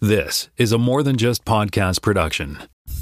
This is a More Than Just Podcast production.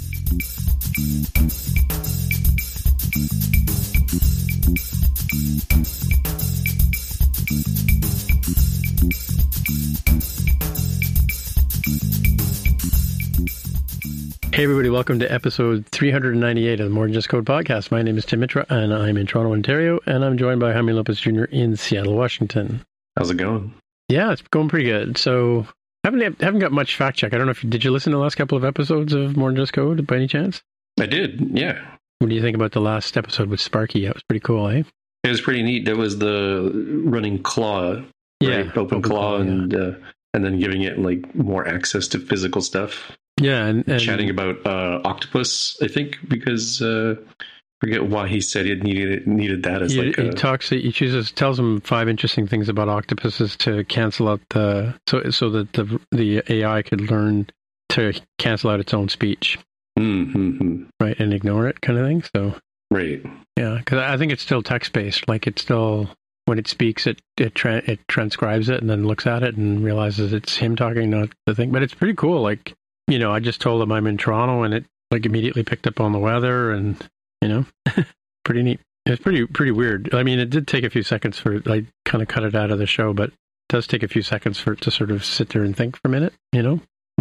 Hey everybody, welcome to episode 398 of the More Than Just Code podcast. My name is Tim Mitra, and I'm in Toronto, Ontario, and I'm joined by Jaime Lopez Jr. in Seattle, Washington. How's it going? Yeah, it's going pretty good. So, haven't got much fact check. I don't know did you listen to the last couple of episodes of More Than Just Code by any chance? I did, yeah. What do you think about the last episode with Sparky? That was pretty cool, eh? It was pretty neat. That was the running claw, right? Yeah, open claw, and then giving it like more access to physical stuff. Yeah, and chatting about octopus, I think, because forget why he said he needed that as he tells him 5 interesting things about octopuses to cancel out so that the AI could learn to cancel out its own speech, right, and ignore it, kind of thing. So right, yeah, because I think it's still text based. Like it's still, when it speaks, it transcribes it and then looks at it and realizes it's him talking, not the thing. But it's pretty cool. Like, you know, I just told him I'm in Toronto, and it like immediately picked up on the weather, and you know, pretty neat. It's pretty weird. I mean, it did take a few seconds for I kind of cut it out of the show, but it does take a few seconds for it to sort of sit there and think for a minute, you know.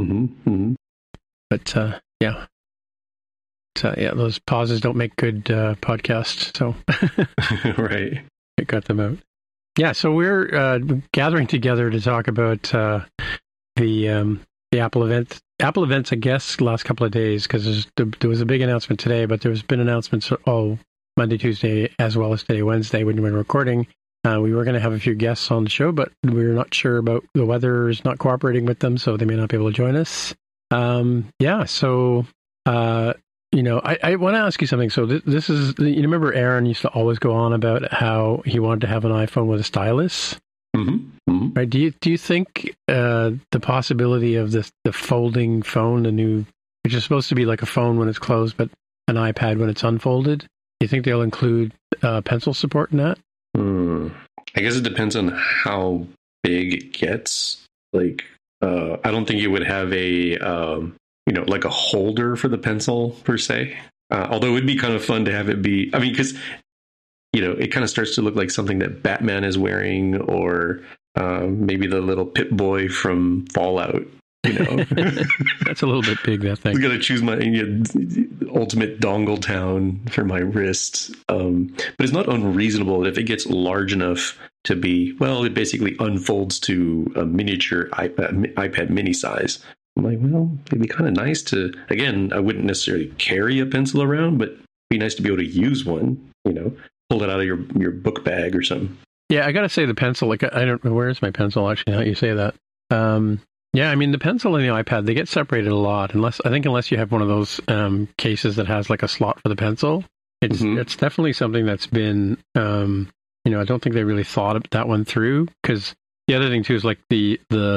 But yeah. Yeah, those pauses don't make good podcasts. So right, I got them out. Yeah, so we're gathering together to talk about the Apple event. Apple events, I guess, last couple of days, because there was a big announcement today, but there's been announcements all Monday, Tuesday, as well as today, Wednesday, when we're recording. We were going to have a few guests on the show, but we're not sure about the weather is not cooperating with them, so they may not be able to join us. So, you know, I want to ask you something. So this is, you remember Aaron used to always go on about how he wanted to have an iPhone with a stylus? Right? Do you think the possibility of the folding phone, which is supposed to be like a phone when it's closed, but an iPad when it's unfolded, do you think they'll include pencil support in that? I guess it depends on how big it gets. Like, I don't think you would have like a holder for the pencil per se. Although it would be kind of fun to have it be, I mean, because, you know, it kind of starts to look like something that Batman is wearing, or maybe the little Pip-Boy from Fallout, you know. That's a little bit big, that thing. I'm going to choose my ultimate dongle town for my wrist. But it's not unreasonable if it gets large enough to be, well, it basically unfolds to a miniature iPad mini size. I'm like, well, it'd be kind of nice to, again, I wouldn't necessarily carry a pencil around, but it'd be nice to be able to use one, you know, pull it out of your book bag or something. Yeah, I got to say the pencil, like, I don't know, where's my pencil actually, now you say that. Yeah, I mean, the pencil and the iPad, they get separated a lot, unless you have one of those cases that has like a slot for the pencil. It's definitely something that's been, you know, I don't think they really thought that one through, because the other thing too is like the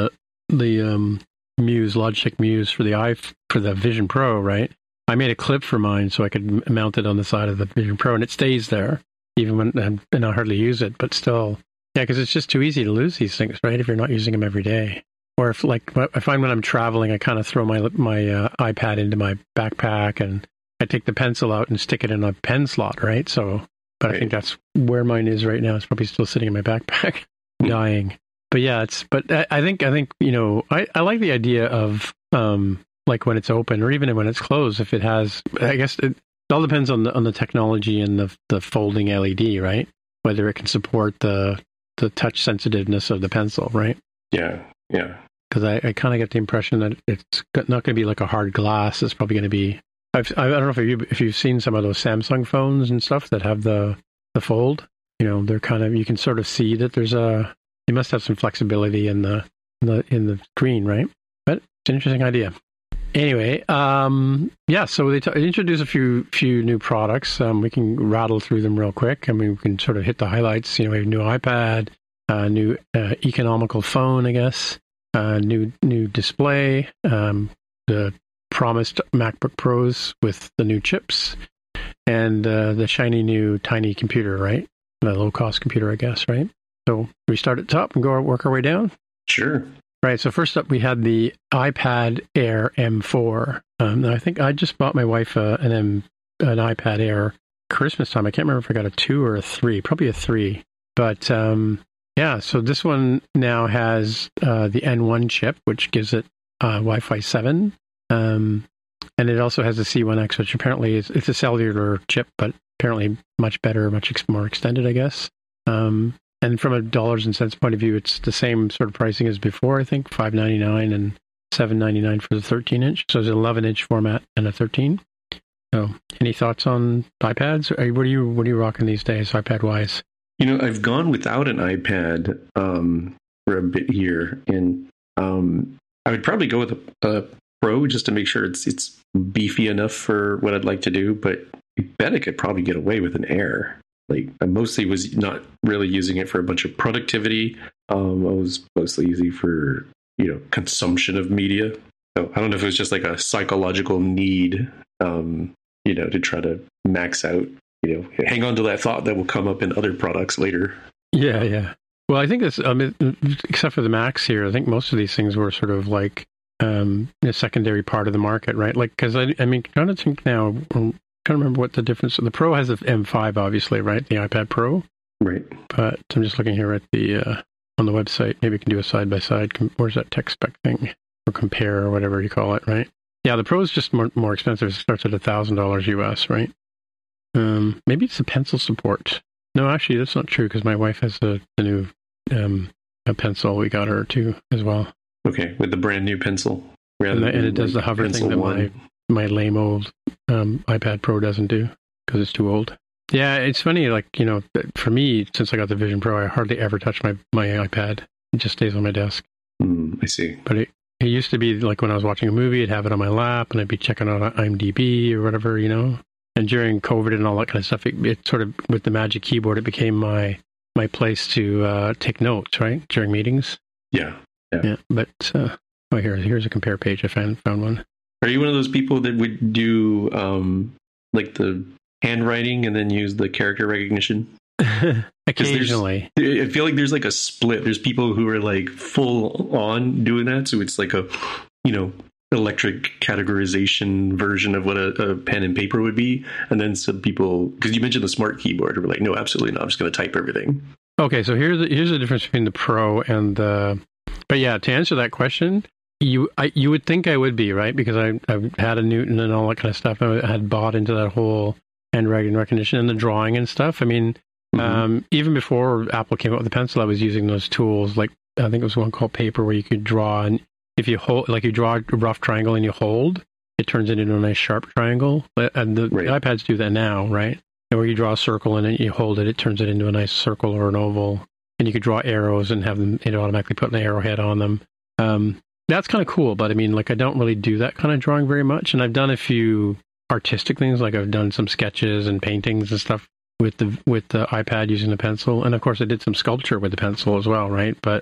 Logitech Muse for the Vision Pro, right? I made a clip for mine so I could mount it on the side of the Vision Pro, and it stays there even when I hardly use it. But still, yeah, because it's just too easy to lose these things, right? If you're not using them every day, or if, like, I find when I'm traveling, I kind of throw my iPad into my backpack, and I take the pencil out and stick it in a pen slot, right? So, but right. I think that's where mine is right now. It's probably still sitting in my backpack, dying. But yeah, I think, you know, I like the idea of, like when it's open or even when it's closed, if it has, I guess it all depends on the technology and the folding LED, right? Whether it can support the touch sensitiveness of the pencil, right? Yeah. Because I kind of get the impression that it's not going to be like a hard glass. It's probably going to be, I don't know if you've seen some of those Samsung phones and stuff that have the fold, you know, they're kind of, you can sort of see that they must have some flexibility in the screen, right? But it's an interesting idea. Anyway, so they introduced a few new products. We can rattle through them real quick. I mean, we can sort of hit the highlights. You know, we have a new iPad, new economical phone, I guess, new display, the promised MacBook Pros with the new chips, and the shiny new tiny computer, right? The low-cost computer, I guess, right? So we start at the top and work our way down? Sure. Right. So first up, we had the iPad Air M4. Now I think I just bought my wife an iPad Air Christmas time. I can't remember if I got a 2 or a 3. Probably a 3. But yeah, so this one now has the N1 chip, which gives it Wi-Fi 7. And it also has the C1X, which apparently it's a cellular chip, but apparently much better, much more extended, I guess. And from a dollars and cents point of view, it's the same sort of pricing as before, I think, $5.99 and $7.99 for the 13-inch. So it's an 11-inch format and a 13. So any thoughts on iPads? What are you rocking these days, iPad-wise? I've gone without an iPad for a bit here, and I would probably go with a Pro just to make sure it's beefy enough for what I'd like to do, but I bet I could probably get away with an Air. Like, I mostly was not really using it for a bunch of productivity. I was mostly using for, consumption of media. So I don't know if it was just like a psychological need, to try to max out, hang on to that thought that will come up in other products later. Yeah. Well, I think that's, except for the Macs here, I think most of these things were sort of like a secondary part of the market, right? Like, because I'm trying to think now, I can't remember what the difference. The Pro has the M5, obviously, right? The iPad Pro, right? But I'm just looking here at the on the website. Maybe we can do a side by side. Where's that tech spec thing or compare or whatever you call it, right? Yeah, the Pro is just more expensive. It starts at $1,000 US, right? Maybe it's the pencil support. No, actually, that's not true because my wife has the new a pencil. We got her too as well. Okay, with the brand new pencil, and it does the hover thing that my lame old iPad Pro doesn't do because it's too old. Yeah, it's funny, like, for me, since I got the Vision Pro, I hardly ever touch my iPad. It just stays on my desk. I see. But it used to be like when I was watching a movie, I'd have it on my lap and I'd be checking out IMDb or whatever, And during COVID and all that kind of stuff, it sort of, with the Magic Keyboard, it became my place to take notes, right, during meetings. Yeah. But, here's a compare page. I found one. Are you one of those people that would do like the handwriting and then use the character recognition? Occasionally. I feel like there's like a split. There's people who are like full on doing that. So it's like a, electric categorization version of what a pen and paper would be. And then some people, because you mentioned the smart keyboard, were like, no, absolutely not. I'm just going to type everything. Okay, so here's the difference between the Pro and the... But yeah, to answer that question... You would think I would be, right? Because I've had a Newton and all that kind of stuff. I had bought into that whole handwriting recognition and the drawing and stuff. I mean, even before Apple came out with the pencil, I was using those tools. Like, I think it was one called Paper where you could draw, and if you hold, like you draw a rough triangle and you hold, it turns it into a nice sharp triangle. And the iPads do that now, right? And where you draw a circle and you hold it, it turns it into a nice circle or an oval. And you could draw arrows and have them, it automatically put an arrowhead on them. That's kind of cool, but I mean, like, I don't really do that kind of drawing very much. And I've done a few artistic things, like I've done some sketches and paintings and stuff with the iPad using the pencil. And of course, I did some sculpture with the pencil as well, right? But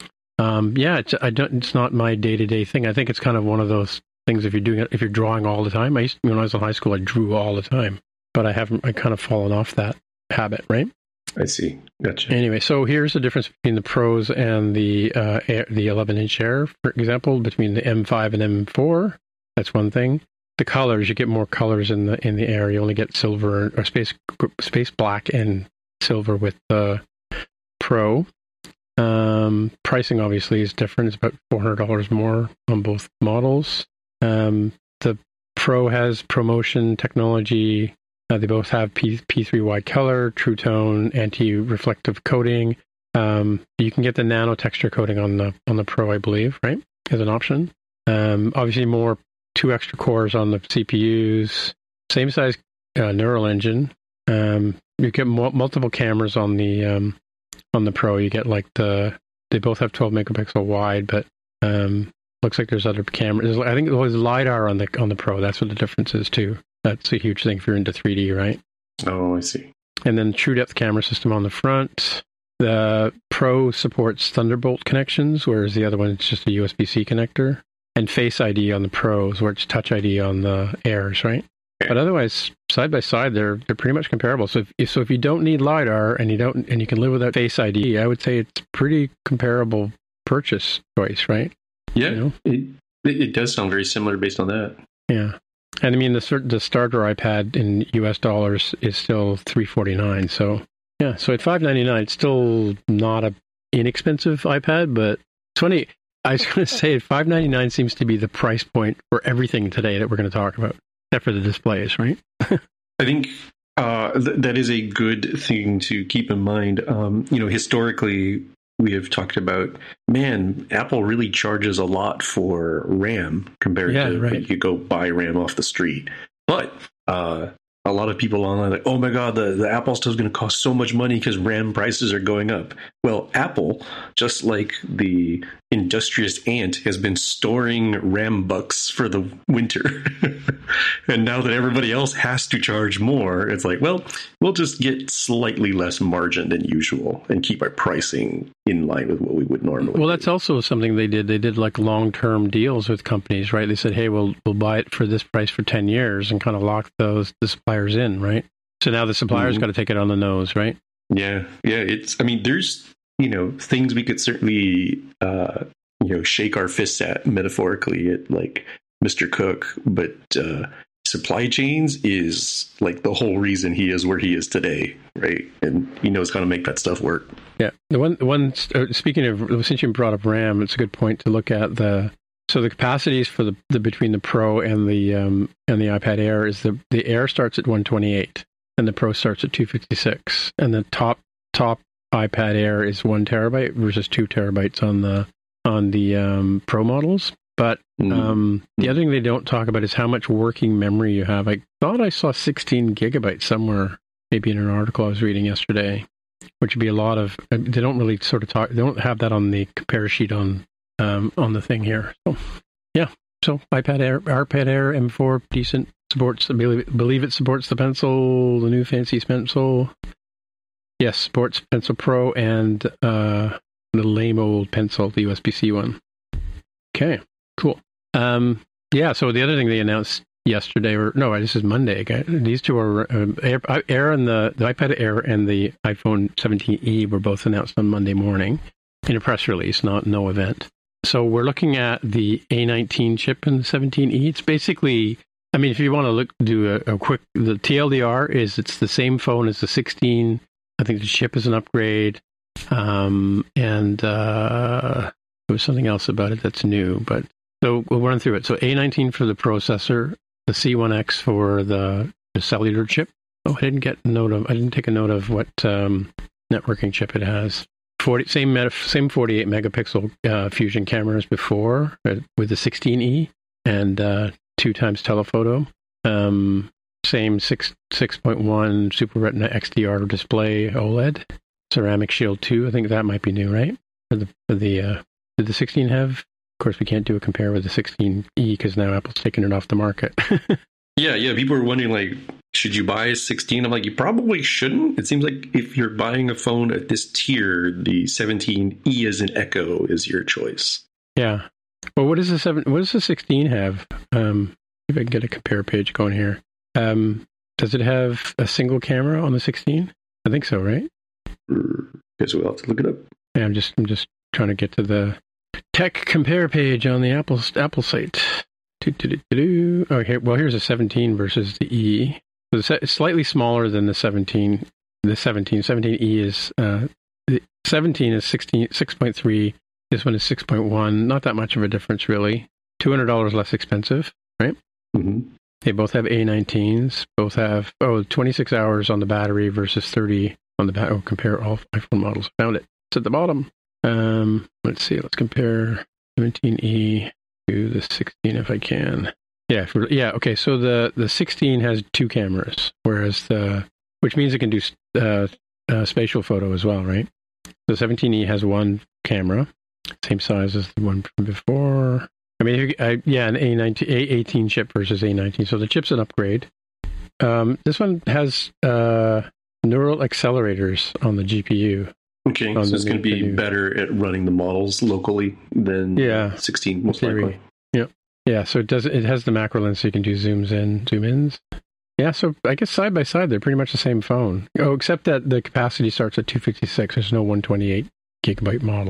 it's not my day-to-day thing. I think it's kind of one of those things if you're drawing all the time. When I was in high school, I drew all the time, but I kind of fallen off that habit, right? I see. Gotcha. Anyway, so here's the difference between the Pros and the 11-inch Air, for example, between the M5 and M4. That's one thing. The colors, you get more colors in the Air. You only get silver or space black and silver with the Pro. Pricing obviously is different. It's about $400 more on both models. The Pro has ProMotion technology. They both have P3 wide color, True Tone, anti-reflective coating. You can get the nano texture coating on the Pro, I believe, right, as an option. Obviously, 2 extra cores on the CPUs. Same size neural engine. You get multiple cameras on the Pro. You get like they both have 12 megapixel wide, but looks like there's other cameras. I think there's LiDAR on the Pro. That's what the difference is too. That's a huge thing if you're into 3D, right? Oh, I see. And then true depth camera system on the front. The Pro supports Thunderbolt connections, whereas the other one is just a USB-C connector. And Face ID on the Pros, where it's Touch ID on the Airs, right? Okay. But otherwise, side by side, they're pretty much comparable. So if you don't need LiDAR and you can live without Face ID, I would say it's pretty comparable purchase choice, right? Yeah, You know? it does sound very similar based on that. Yeah. And I mean, the starter iPad in US dollars is still $349. So, yeah. So at $599, it's still not a inexpensive iPad, but it's funny. I was going to say $599 seems to be the price point for everything today that we're going to talk about, except for the displays, right? I think that is a good thing to keep in mind. Historically, we have talked about, man, Apple really charges a lot for RAM compared to when you go buy RAM off the street. But a lot of people online are like, oh my God, the Apple stuff is going to cost so much money because RAM prices are going up. Well, Apple, just like the industrious ant, has been storing RAM bucks for the winter. And now that everybody else has to charge more, it's like, well, we'll just get slightly less margin than usual and keep our pricing in line with what we would normally Well, that's also something they did. They did like long-term deals with companies, right? They said, hey, we'll buy it for this price for 10 years and kind of lock the suppliers in, right? So now the suppliers got to take it on the nose, right? Yeah. There's, things we could certainly, shake our fists at metaphorically at like Mr. Cook, but supply chains is like the whole reason he is where he is today, right? And he knows how to make that stuff work. Yeah. The one speaking of, since you brought up RAM, it's a good point to look at the capacities for the between the Pro and the iPad Air is the Air starts at 128 and the Pro starts at 256, and the top iPad Air is 1 terabyte versus 2 terabytes on the Pro models. But the other thing they don't talk about is how much working memory you have. I thought I saw 16 gigabytes somewhere, maybe in an article I was reading yesterday, which would be a lot of. They don't really sort of talk. They don't have that on the compare sheet on the thing here. So, yeah. So iPad Air M4, decent. Supports. I believe it supports the Pencil, the new fancy Pencil. Yes, supports Pencil Pro and the lame old Pencil, the USB-C one. Okay. Cool. Yeah. So the other thing they announced yesterday, this is Monday. These two are Air and the iPad Air and the iPhone 17e were both announced on Monday morning in a press release, no event. So we're looking at the A19 chip in the 17e. It's basically, I mean, if you want to do a quick, the TLDR is it's the same phone as the 16. I think the chip is an upgrade, and there was something else about it that's new, but. So we'll run through it. So A19 for the processor, the C1X for the cellular chip. Oh, I didn't take a note of what networking chip it has. Same 48 megapixel fusion cameras before with the 16E and 2 times telephoto. Same 6.1 Super Retina XDR display OLED. Ceramic Shield 2. I think that might be new, right? Did the 16 have? Of course, we can't do a compare with the 16E because now Apple's taken it off the market. Yeah. People are wondering, like, should you buy a 16? I'm like, you probably shouldn't. It seems like if you're buying a phone at this tier, the 17E as an Echo is your choice. Yeah. Well, what does the 16 have? If I can get a compare page going here. Does it have a single camera on the 16? I think so, right? Guess we'll have to look it up. Yeah, I'm just trying to get to the tech compare page on the Apple site. Oh, here's a 17 versus the E. So it's slightly smaller than the 17. The 17E is the 17 is 6.3. This one is 6.1. Not that much of a difference, really. $200 less expensive, right? Mm-hmm. They both have A19s. Both have 26 hours on the battery versus 30 on the battery. Compare all iPhone models. Found it. It's at the bottom. Let's see. Let's compare 17E to the 16 if I can. Yeah. Okay. So the 16 has 2 cameras, whereas which means it can do spatial photo as well, right? The 17E has 1 camera, same size as the one from before. I mean, an A18 chip versus A19. So the chip's an upgrade. This one has neural accelerators on the GPU. Okay, so it's going to be better at running the models locally than 16, most likely. Yeah. So it has the macro lens, so you can do zooms in, zoom ins. Yeah. So I guess side by side, they're pretty much the same phone. Oh, except that the capacity starts at 256. There's no 128 gigabyte model.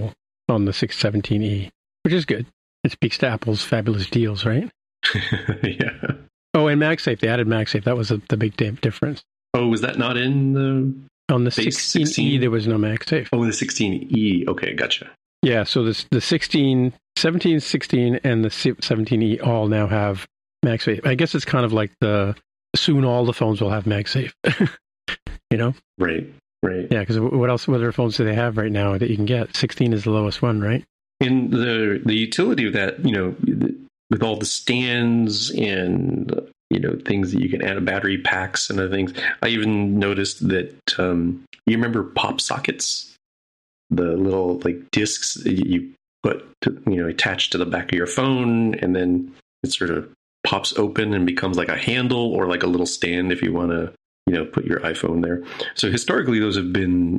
on the 617E, which is good. It speaks to Apple's fabulous deals, right? Yeah. Oh, and MagSafe. They added MagSafe. That was the big difference. Oh, was that not in the... On the base 16E, there was no MagSafe. Oh, the 16E. Okay, gotcha. Yeah, so the 17, 16, and the 17E all now have MagSafe. I guess it's kind of like soon all the phones will have MagSafe. You know? Right. Yeah, because what other phones do they have right now that you can get? 16 is the lowest one, right? And the utility of that, with all the stands and things that you can add, battery packs and other things. I even noticed that you remember pop sockets, the little like discs that you put attached to the back of your phone, and then it sort of pops open and becomes like a handle or like a little stand if you want to put your iPhone there. So historically, those have been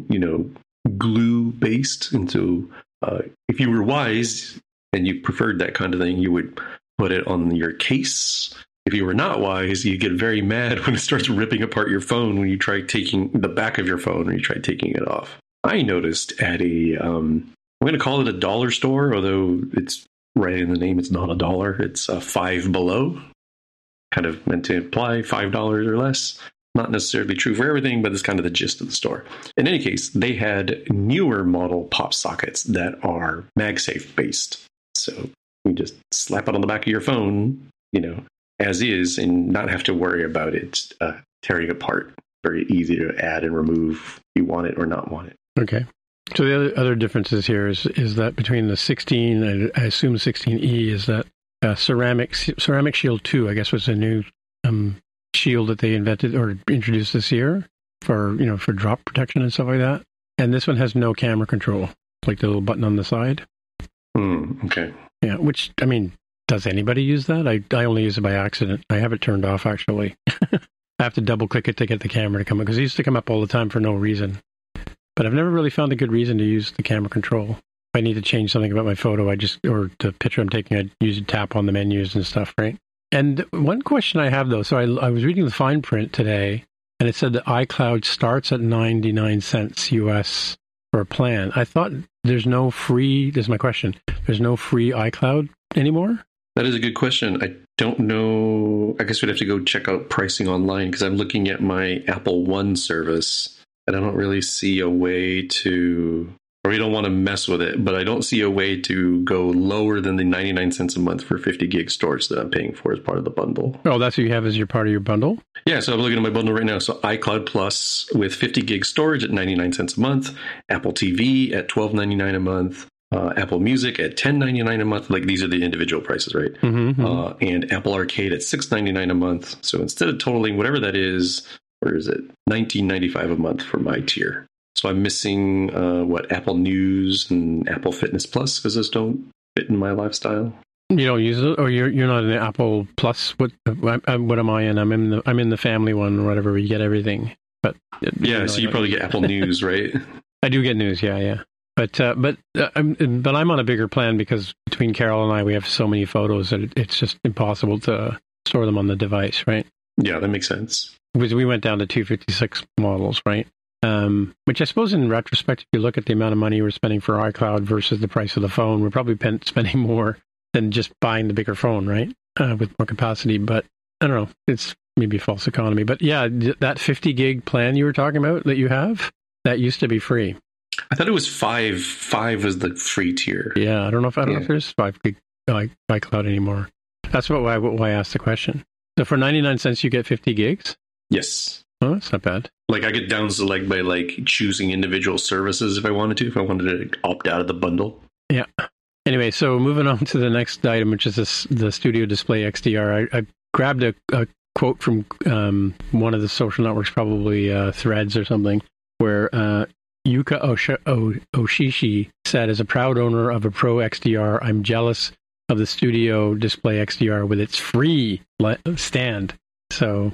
glue based, and so if you were wise and you preferred that kind of thing, you would put it on your case. If you were not wise, you get very mad when it starts ripping apart your phone when you try taking the back of your phone or you try taking it off. I noticed at I'm going to call it a dollar store, although it's right in the name, it's not a dollar. It's Five Below, kind of meant to imply $5 or less. Not necessarily true for everything, but it's kind of the gist of the store. In any case, they had newer model pop sockets that are MagSafe based. So you just slap it on the back of your phone, as is, and not have to worry about it tearing apart. Very easy to add and remove if you want it or not want it. Okay. So the other differences here is that between the 16, and I assume 16E, is that Ceramic Shield 2, I guess, was a new shield that they invented or introduced this year for drop protection and stuff like that. And this one has no camera control, like the little button on the side. Okay. Yeah, which, I mean, does anybody use that? I only use it by accident. I have it turned off, actually. I have to double click it to get the camera to come up, because it used to come up all the time for no reason. But I've never really found a good reason to use the camera control. If I need to change something about my photo, or the picture I'm taking, I usually tap on the menus and stuff, right? And one question I have, though, so I was reading the fine print today, and it said that iCloud starts at 99 cents US for a plan. I thought this is my question, there's no free iCloud anymore? That is a good question. I don't know. I guess we'd have to go check out pricing online, because I'm looking at my Apple One service, and I don't really see a way to, or we don't want to mess with it, but I don't see a way to go lower than the 99 cents a month for 50 gig storage that I'm paying for as part of the bundle. Oh, that's what you have as your part of your bundle? Yeah, so I'm looking at my bundle right now. So iCloud Plus with 50 gig storage at 99 cents a month, Apple TV at $12.99 a month, Apple Music at $10.99 a month. Like, these are the individual prices, right? Mm-hmm. And Apple Arcade at $6.99 a month. So instead of totaling whatever that is, or is it $19.95 a month for my tier? So I'm missing Apple News and Apple Fitness Plus, because those don't fit in my lifestyle. You don't use it, or you're not in the Apple Plus. What am I in? I'm in the family one, or whatever, where you get everything. But so you probably get Apple News, right? I do get news, yeah. But I'm on a bigger plan, because between Carol and I, we have so many photos that it's just impossible to store them on the device, right? Yeah, that makes sense. Because we went down to 256 models, right? Which I suppose in retrospect, if you look at the amount of money we're spending for iCloud versus the price of the phone, we're probably spending more than just buying the bigger phone, right? With more capacity. But I don't know, it's maybe false economy. But yeah, that 50 gig plan you were talking about that you have, that used to be free. I thought it was 5. 5 was the free tier. Yeah, I don't know if there's 5 gig iCloud anymore. That's why I asked the question. So for 99 cents, you get 50 gigs? Yes. Oh, that's not bad. Like, I get down select by choosing individual services if I wanted to opt out of the bundle. Yeah. Anyway, so moving on to the next item, which is the Studio Display XDR. I grabbed a quote from one of the social networks, probably Threads or something, where Yuka Oshishi said, "As a proud owner of a Pro XDR, I'm jealous of the Studio Display XDR with its free stand." So,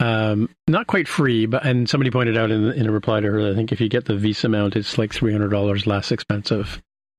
not quite free, and somebody pointed out in a reply to her, I think if you get the Visa mount, it's like $300 less expensive.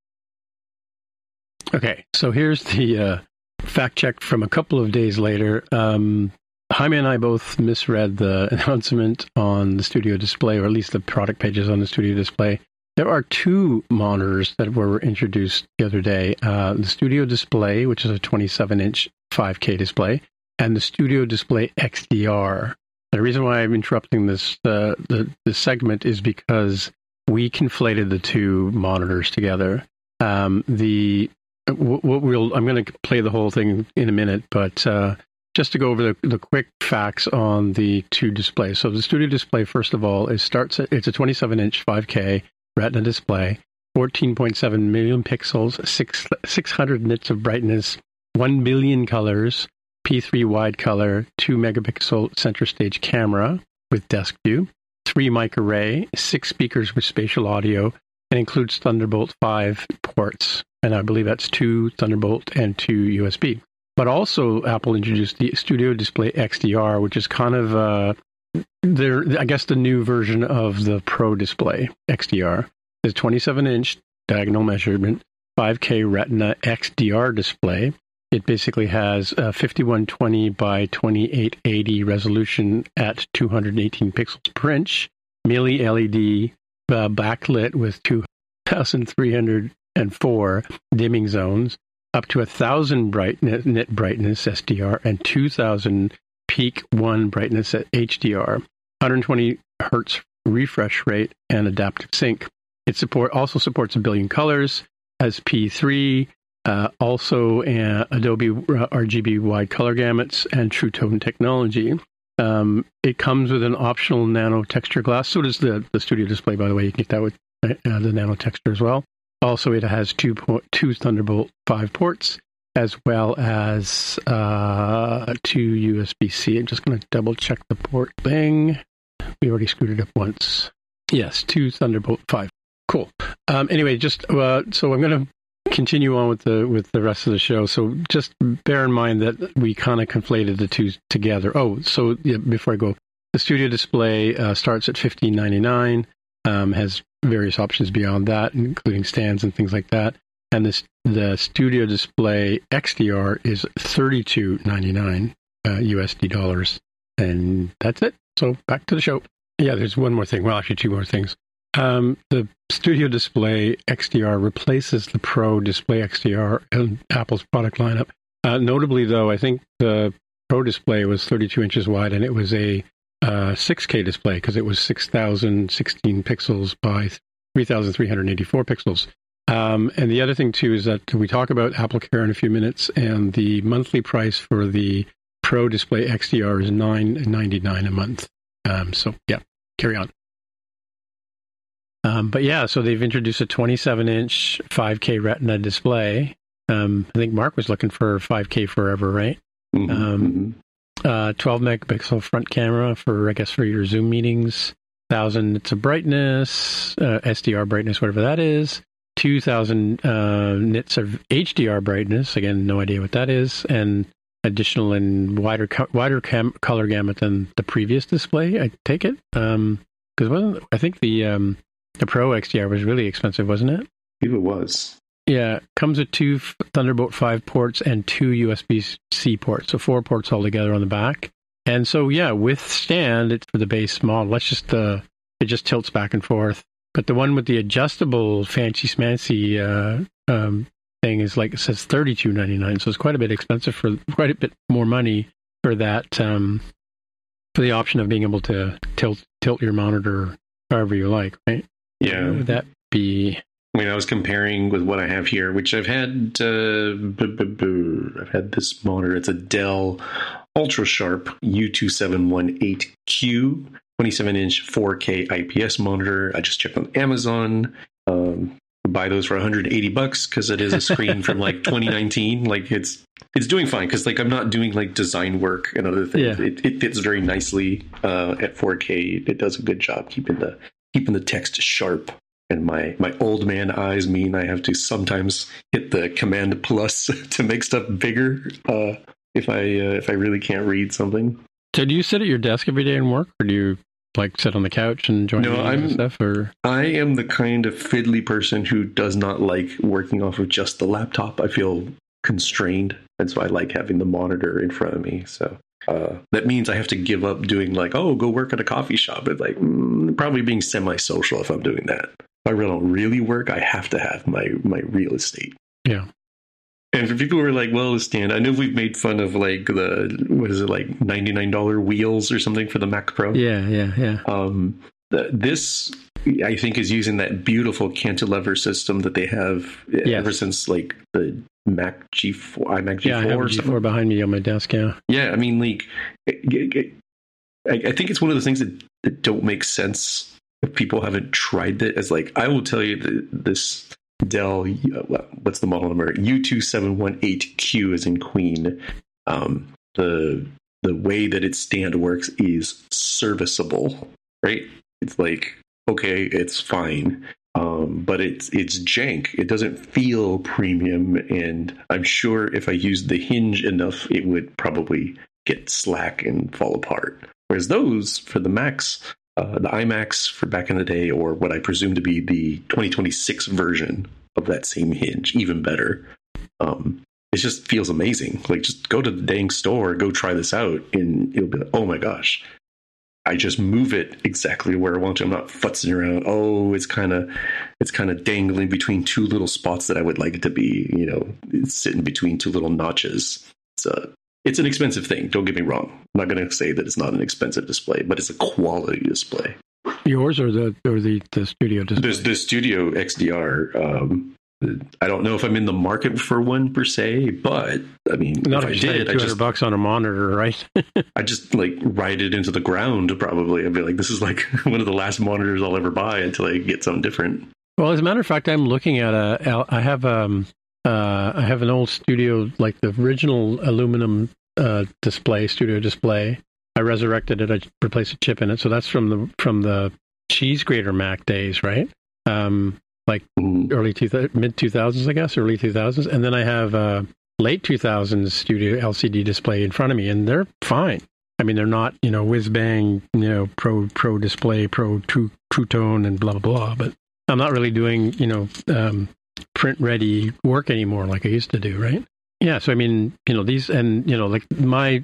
Okay, so here's the fact check from a couple of days later. Jaime and I both misread the announcement on the Studio Display, or at least the product pages on the Studio Display. There are two monitors that were introduced the other day. The Studio Display, which is a 27-inch 5K display, and the Studio Display XDR. The reason why I'm interrupting this segment is because we conflated the two monitors together. I'm going to play the whole thing in a minute, but just to go over the quick facts on the two displays. So the Studio Display, first of all, it's a 27-inch 5K Retina display, 14.7 million pixels, 600 nits of brightness, 1 billion colors, P3 wide color, 2 megapixel center stage camera with desk view, 3 mic array, 6 speakers with spatial audio, and includes Thunderbolt 5 ports. And I believe that's 2 Thunderbolt and 2 USB. But also, Apple introduced the Studio Display XDR, which is kind of the new version of the Pro Display XDR. It's a 27-inch diagonal measurement 5K Retina XDR display. It basically has a 5120 by 2880 resolution at 218 pixels per inch, Mili LED backlit with 2,304 dimming zones, up to 1,000 nit brightness SDR, and 2,000 peak 1 brightness at HDR, 120 hertz refresh rate, and adaptive sync. It also supports 1 billion colors, has P3, also Adobe RGB wide color gamuts, and True Tone technology. It comes with an optional nano texture glass. So does the Studio Display, by the way. You can get that with the nano texture as well. Also, it has two Thunderbolt 5 ports, as well as 2 USB-C. I'm just going to double check the port thing. We already screwed it up once. Yes, 2 Thunderbolt 5. Cool. Anyway, so I'm going to continue on with the rest of the show. So just bear in mind that we kind of conflated the two together. Oh, so yeah, before I go, the Studio Display starts at $15.99. Has various options beyond that, including stands and things like that. And the Studio Display XDR is $32.99 USD dollars. And that's it. So back to the show. Yeah, there's one more thing. Well, actually, two more things. The Studio Display XDR replaces the Pro Display XDR in Apple's product lineup. Notably, though, I think the Pro Display was 32 inches wide, and it was a 6K display because it was 6,016 pixels by 3,384 pixels. And the other thing, too, is that we talk about AppleCare in a few minutes, and the monthly price for the Pro Display XDR is $9.99 a month. So, yeah, carry on. But yeah, so they've introduced a 27-inch 5K Retina display. I think Mark was looking for 5K forever, right? 12 megapixel front camera for your Zoom meetings, 1,000 nits of brightness, SDR brightness, whatever that is, 2,000 nits of HDR brightness. Again, no idea what that is, and additional and wider color gamut than the previous display. I take it because I think the Pro XDR was really expensive, wasn't it? I believe it was. Yeah, comes with 2 Thunderbolt 5 ports and 2 USB-C ports, so 4 ports altogether on the back. And so, yeah, with stand, it's for the base model. It just tilts back and forth. But the one with the adjustable fancy-smancy thing is it says $32.99, so it's quite a bit expensive for quite a bit more money for that, for the option of being able to tilt your monitor however you like, right? Yeah. What would that be? I mean, I was comparing with what I have here, which I've had. I've had this monitor. It's a Dell UltraSharp U2718Q 27-inch 4K IPS monitor. I just checked on Amazon. Buy those for $180 because it is a screen from 2019. It's doing fine because I'm not doing design work and other things. Yeah. It fits very nicely at 4K. It does a good job keeping the text sharp. And my old man eyes mean I have to sometimes hit the Command plus to make stuff bigger if I really can't read something. So do you sit at your desk every day and work, or do you sit on the couch and join meetings and stuff? Or I am the kind of fiddly person who does not like working off of just the laptop. I feel constrained, and so I like having the monitor in front of me. So that means I have to give up doing go work at a coffee shop. It's probably being semi-social if I'm doing that. I don't really work, I have to have my real estate. Yeah. And for people who are like, well, Stan, I know we've made fun of like what is it, like $99 wheels or something for the Mac Pro. Yeah. This, I think, is using that beautiful cantilever system that they have ever since like the Mac G4, iMac G4. Yeah, I have a G4 behind me on my desk. Yeah. Yeah, I mean, like, I think it's one of those things that don't make sense if people haven't tried it. As like, I will tell you that this Dell, what's the model number? U2718Q is in Queen. The way that its stand works is serviceable, right? It's like, okay, it's fine. But it's jank. It doesn't feel premium, and I'm sure if I used the hinge enough, it would probably get slack and fall apart. Whereas those, for the Macs, the iMacs for back in the day, or what I presume to be the 2026 version of that same hinge, even better. It just feels amazing. Like, just go to the dang store, go try this out, and it'll be like, oh my gosh. I just move it exactly where I want to. I'm not futzing around. Oh, it's kind of dangling between two little spots that I would like it to be. You know, it's sitting between two little notches. It's an expensive thing. Don't get me wrong. I'm not going to say that it's not an expensive display, but it's a quality display. Yours or the Studio display? The Studio XDR. I don't know if I'm in the market for one per se, but I mean, not if I did, $200 on a monitor, right? I just like ride it into the ground. Probably, I'd be like, this is like one of the last monitors I'll ever buy until I get something different. Well, as a matter of fact, I'm looking at I have an old Studio, like the original aluminum Studio display. I resurrected it. I replaced a chip in it, so that's from the cheese grater Mac days, right? Like mid 2000s, I guess, early 2000s. And then I have a late 2000s Studio LCD display in front of me, and they're fine. I mean, they're not, whiz bang, pro display, pro true tone and blah, blah, blah. But I'm not really doing, print ready work anymore like I used to do, right? Yeah. So, I mean, these, and, like my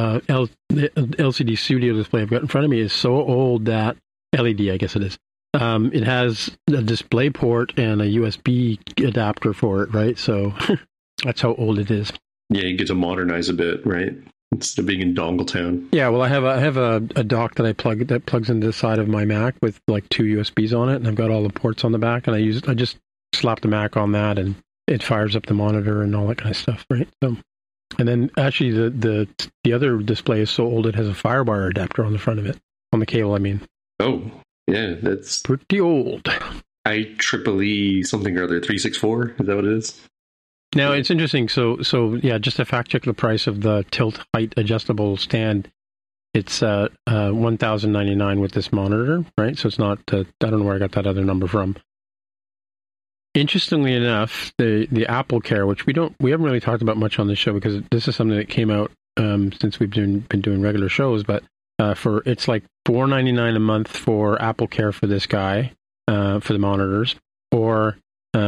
LCD Studio display I've got in front of me is so old that LED, I guess it is. It has a display port and a USB adapter for it, right? So that's how old it is. Yeah, you get to modernize a bit, right? Instead of being in Dongle Town. Yeah, well, I have a dock that plugs into the side of my Mac with like two USBs on it, and I've got all the ports on the back, and I just slap the Mac on that, and it fires up the monitor and all that kind of stuff, right? So, and then actually the other display is so old it has a FireWire adapter on the front of it, on the cable, I mean. Oh. Yeah, that's pretty old. IEEE something or other, 364, is that what it is? Now, it's interesting. So yeah, just to fact check the price of the tilt height adjustable stand, it's $1,099 with this monitor, right? So it's not, I don't know where I got that other number from. Interestingly enough, the Apple Care, which we haven't really talked about much on this show because this is something that came out since we've been doing regular shows, but it's like $4.99 a month for Apple Care for this guy, for the monitors, or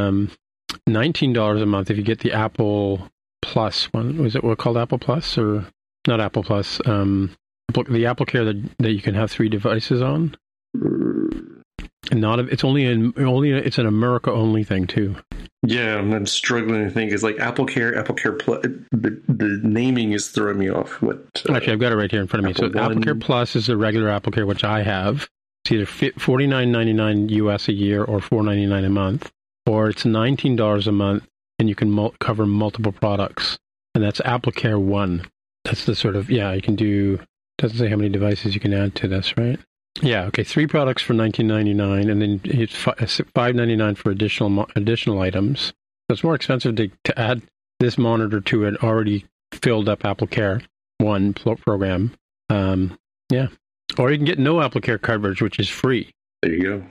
$19 a month if you get the Apple Plus one. Was it called Apple Plus or not Apple Plus? The Apple Care that you can have 3 devices on. And it's an America only thing too. Yeah, I'm struggling to think. It's like Apple Care Plus. The naming is throwing me off. Actually, I've got it right here in front of me. So Apple Care Plus is the regular Apple Care, which I have. It's either $49.99 US a year or $4.99 a month, or it's $19 a month, and you can cover multiple products. And that's Apple Care One. That's the sort of, you can do. Doesn't say how many devices you can add to this, right? Yeah, okay. 3 products for $19.99, and then it's $5.99 for additional items. So it's more expensive to add this monitor to an already filled up Apple Care One program. Yeah, or you can get no Apple Care coverage, which is free. There you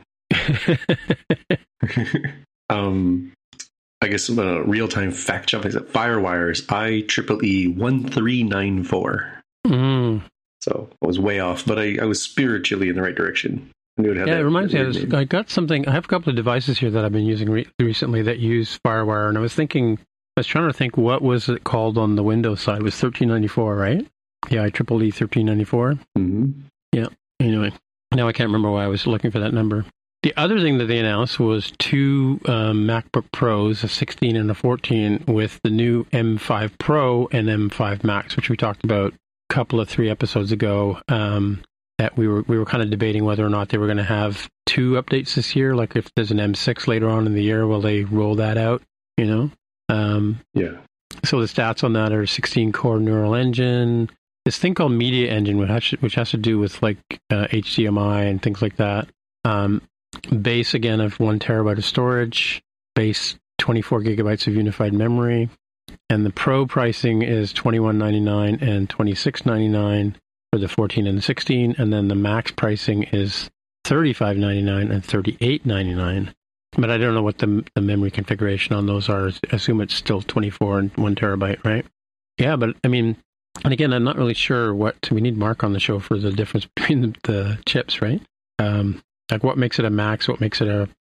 go. I guess real-time fact check is that FireWire's IEEE 1394. So I was way off, but I was spiritually in the right direction. I knew it had it reminds me. I got something. I have a couple of devices here that I've been using recently that use FireWire, and I was trying to think what was it called on the Windows side. It was 1394, right? Yeah, IEEE 1394. Mm-hmm. Yeah. Anyway, now I can't remember why I was looking for that number. The other thing that they announced was two MacBook Pros, a 16 and a 14, with the new M5 Pro and M5 Max, which we talked about a couple of 3 episodes ago. That we were kind of debating whether or not they were going to have 2 updates this year. Like if there's an M6 later on in the year, will they roll that out? You know? Yeah. So the stats on that are 16-core neural engine, this thing called Media Engine, which has to do with like HDMI and things like that. Base again of 1 terabyte of storage, base 24 gigabytes of unified memory, and the Pro pricing is $21.99 and $26.99 for the 14 and the 16, and then the Max pricing is $35.99 and $38.99. But I don't know what the memory configuration on those are. I assume it's still 24 and 1 terabyte, right? Yeah, but I mean, and again, I'm not really sure we need Mark on the show for the difference between the chips, right? Like what makes it a Max? What makes it a...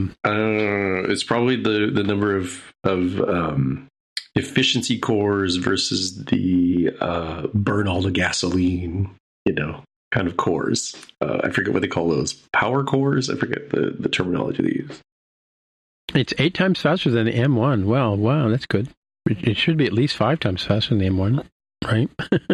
It's probably the number of efficiency cores versus the burn all the gasoline, kind of cores. I forget what they call those. Power cores? I forget the terminology they use. It's 8 times faster than the M1. Wow, that's good. It should be at least 5 times faster than the M1, right?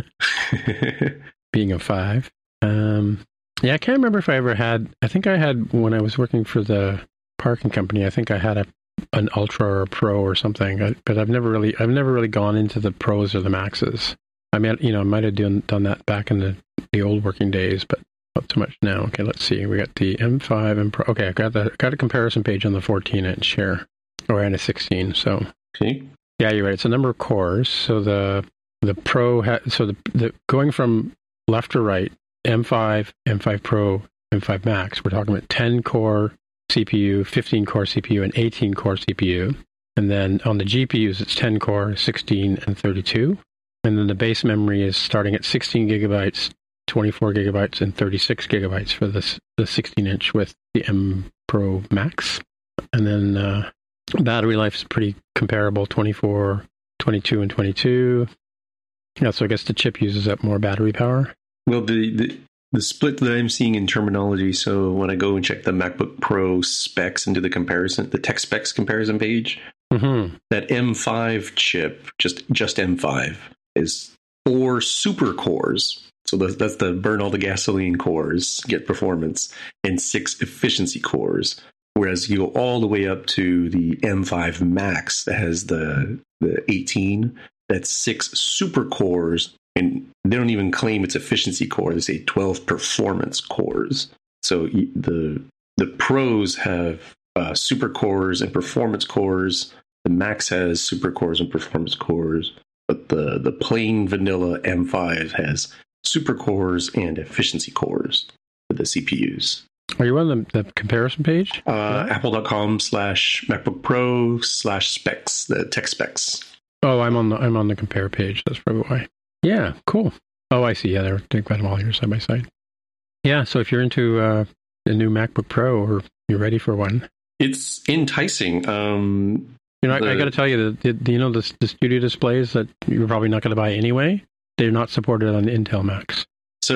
Being a 5. Yeah, I can't remember if I ever had... I think I had, when I was working for the parking company, I think I had an Ultra or a Pro or something, but I've never really gone into the Pros or the Maxes. I mean, I might have done that back in the old working days, but not so much now. Okay, let's see. We got the M5 and Pro. Okay, I got a comparison page on the 14-inch here, and a 16. So, okay. Yeah, you're right. It's a number of cores. So the Pro the going from left to right, M5, M5 Pro, M5 Max. We're talking about 10-core CPU, 15-core CPU, and 18-core CPU. And then on the GPUs, it's 10-core, 16, and 32. And then the base memory is starting at 16 gigabytes, 24 gigabytes, and 36 gigabytes for the 16-inch with the M Pro Max. And then battery life is pretty comparable, 24, 22, and 22. Yeah, so I guess the chip uses up more battery power. Well, the split that I'm seeing in terminology, so when I go and check the MacBook Pro specs into the tech specs comparison page, that M5 chip, just M5, is 4 super cores. So that's the burn all the gasoline cores, get performance, and 6 efficiency cores. Whereas you go all the way up to the M5 Max that has the 18, that's 6 super cores. And they don't even claim it's efficiency core. They say 12 performance cores. So the Pros have super cores and performance cores. The Max has super cores and performance cores. But the plain vanilla M5 has super cores and efficiency cores for the CPUs. Are you on the comparison page? Apple.com/MacBook Pro/specs, the tech specs. Oh, I'm on the compare page. That's probably why. Yeah, cool. Oh, I see. Yeah, they've got them all here side by side. Yeah, so if you're into a new MacBook Pro or you're ready for one, it's enticing. I got to tell you that the studio displays that you're probably not going to buy anyway, they're not supported on the Intel Macs. So,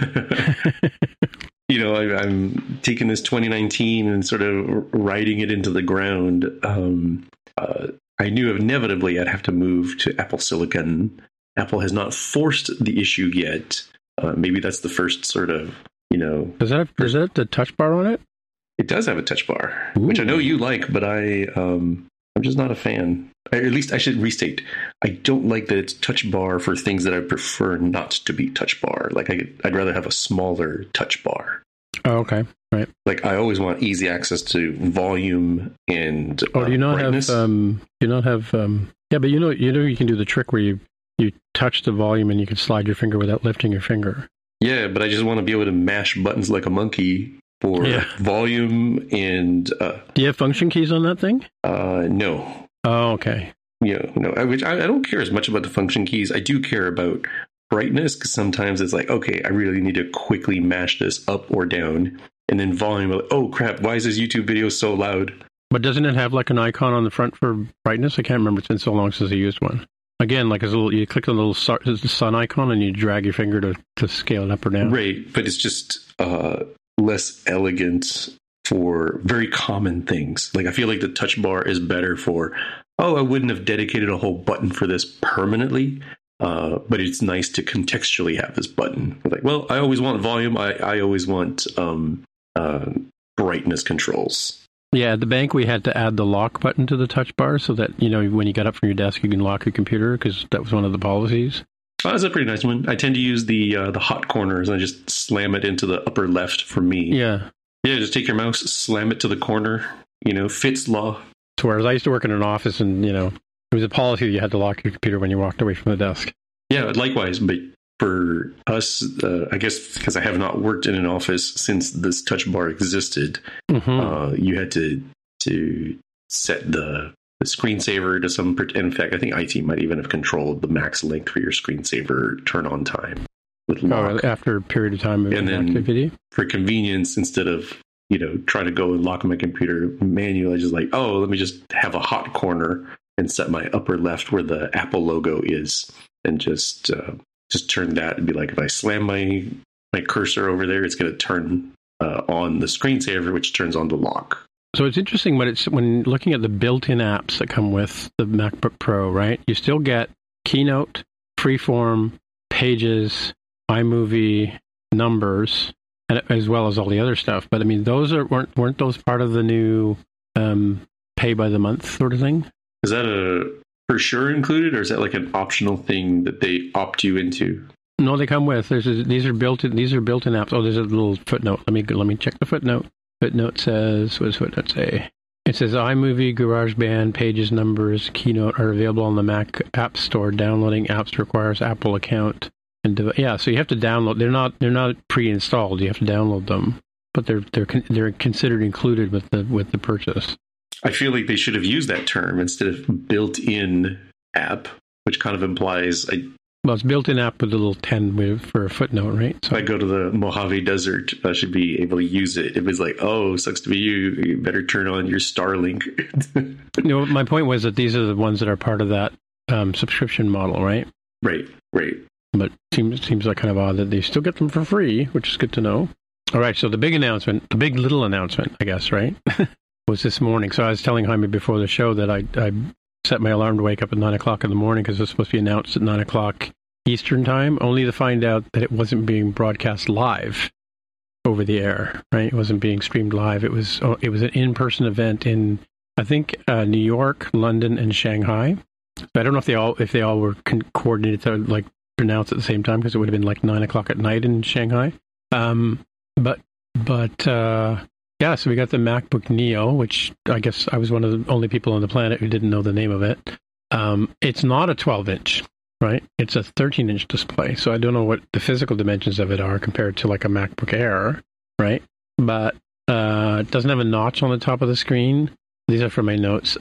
I'm taking this 2019 and sort of riding it into the ground. I knew inevitably I'd have to move to Apple Silicon. Apple has not forced the issue yet. Maybe that's the first sort of, Does that have the touch bar on it? It does have a touch bar, Ooh. which I know you like, but I'm just not a fan. At least I should restate. I don't like that it's touch bar for things that I prefer not to be touch bar. Like I'd rather have a smaller touch bar. Oh, okay. Right. Like I always want easy access to volume and do you not brightness. Yeah, but you can do the trick where you touch the volume and you can slide your finger without lifting your finger. Yeah, but I just want to be able to mash buttons like a monkey for volume and... Do you have function keys on that thing? No. Oh, okay. Yeah, no. Which I don't care as much about the function keys. I do care about brightness because sometimes it's like, okay, I really need to quickly mash this up or down. And then volume, like, oh crap, why is this YouTube video so loud? But doesn't it have like an icon on the front for brightness? I can't remember. It's been so long since I used one. Again, like you click on the little sun icon and you drag your finger to scale it up or down. Right, but it's just less elegant for very common things. Like I feel like the touch bar is better for, I wouldn't have dedicated a whole button for this permanently, but it's nice to contextually have this button. Like, well, I always want volume. I always want brightness controls. Yeah, at the bank we had to add the lock button to the touch bar so that, when you got up from your desk, you can lock your computer, because that was one of the policies. Oh, that's a pretty nice one. I tend to use the hot corners and I just slam it into the upper left for me. Yeah. Yeah, just take your mouse, slam it to the corner, Fitts law. So whereas I used to work in an office and, it was a policy that you had to lock your computer when you walked away from the desk. Yeah, likewise. But for us, I guess because I have not worked in an office since this touch bar existed, you had to set the screensaver to some... In fact, I think IT might even have controlled the max length for your screensaver turn-on time with lock. After a period of time of activity? For convenience, instead of trying to go and lock my computer manually, I just let me just have a hot corner and set my upper left where the Apple logo is, and just turn that and be like, if I slam my cursor over there, it's going to turn on the screensaver, which turns on the lock. So it's interesting when looking at the built-in apps that come with the MacBook Pro, right? You still get Keynote, Freeform, Pages, iMovie, Numbers, and as well as all the other stuff. But I mean, those weren't those part of the new pay by the month sort of thing? Is that for sure included, or is that like an optional thing that they opt you into? No, they come with. These are built-in apps. Oh, there's a little footnote. Let me check the footnote. Footnote says, what does footnote say? It says iMovie, GarageBand, Pages, Numbers, Keynote are available on the Mac App Store. Downloading apps requires Apple account. And so you have to download. They're not pre-installed. You have to download them, but they're considered included with the purchase. I feel like they should have used that term instead of built-in app, which kind of implies... Well, it's built-in app with a little 10 for a footnote, right? So if I go to the Mojave Desert, I should be able to use it. It was like, sucks to be you. You better turn on your Starlink. My point was that these are the ones that are part of that subscription model, right? Right. But it seems like kind of odd that they still get them for free, which is good to know. All right, so the big little announcement, I guess, right, was this morning. So I was telling Jaime before the show that I set my alarm to wake up at 9 o'clock in the morning because it was supposed to be announced at 9 o'clock Eastern time, only to find out that it wasn't being broadcast live over the air, right? It wasn't being streamed live. It was an in-person event in, I think, New York, London, and Shanghai. So I don't know if they all were coordinated to pronounce at the same time, because it would have been 9 o'clock at night in Shanghai. Yeah, so we got the MacBook Neo, which I guess I was one of the only people on the planet who didn't know the name of it. It's not a 12-inch, right? It's a 13-inch display. So I don't know what the physical dimensions of it are compared to a MacBook Air, right? But it doesn't have a notch on the top of the screen. These are from my notes.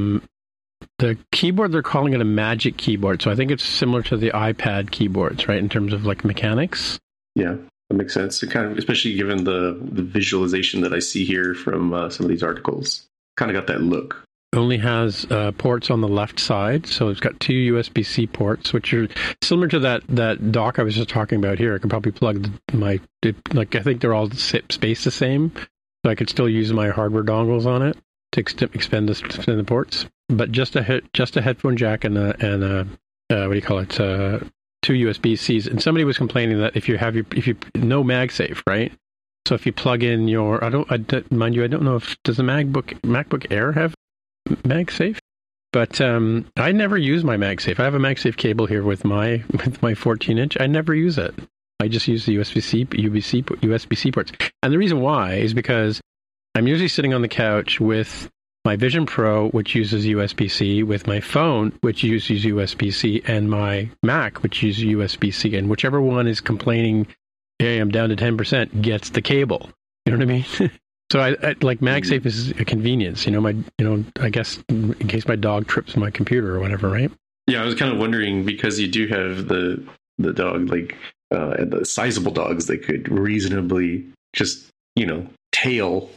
The keyboard, they're calling it a Magic Keyboard. So I think it's similar to the iPad keyboards, right, in terms of mechanics. Yeah. That makes sense. It kind of, especially given the visualization that I see here from some of these articles, kind of got that look. It only has ports on the left side, so it's got 2 USB-C ports, which are similar to that dock I was just talking about here. I could probably plug I think they're all spaced the same, so I could still use my hardware dongles on it to expand the ports. But just a headphone jack and a what do you call it? 2 USB-Cs, and somebody was complaining that if you no MagSafe, right? So if you plug in I don't know does the MacBook Air have MagSafe? But I never use my MagSafe. I have a MagSafe cable here with my 14-inch. I never use it. I just use the USB-C ports. And the reason why is because I'm usually sitting on the couch with my Vision Pro, which uses USB-C, with my phone, which uses USB-C, and my Mac, which uses USB-C. And whichever one is complaining, hey, I'm down to 10%, gets the cable. You know what I mean? So I MagSafe is a convenience. I guess in case my dog trips my computer or whatever, right? Yeah, I was kind of wondering, because you do have the dog, and the sizable dogs that could reasonably just tail,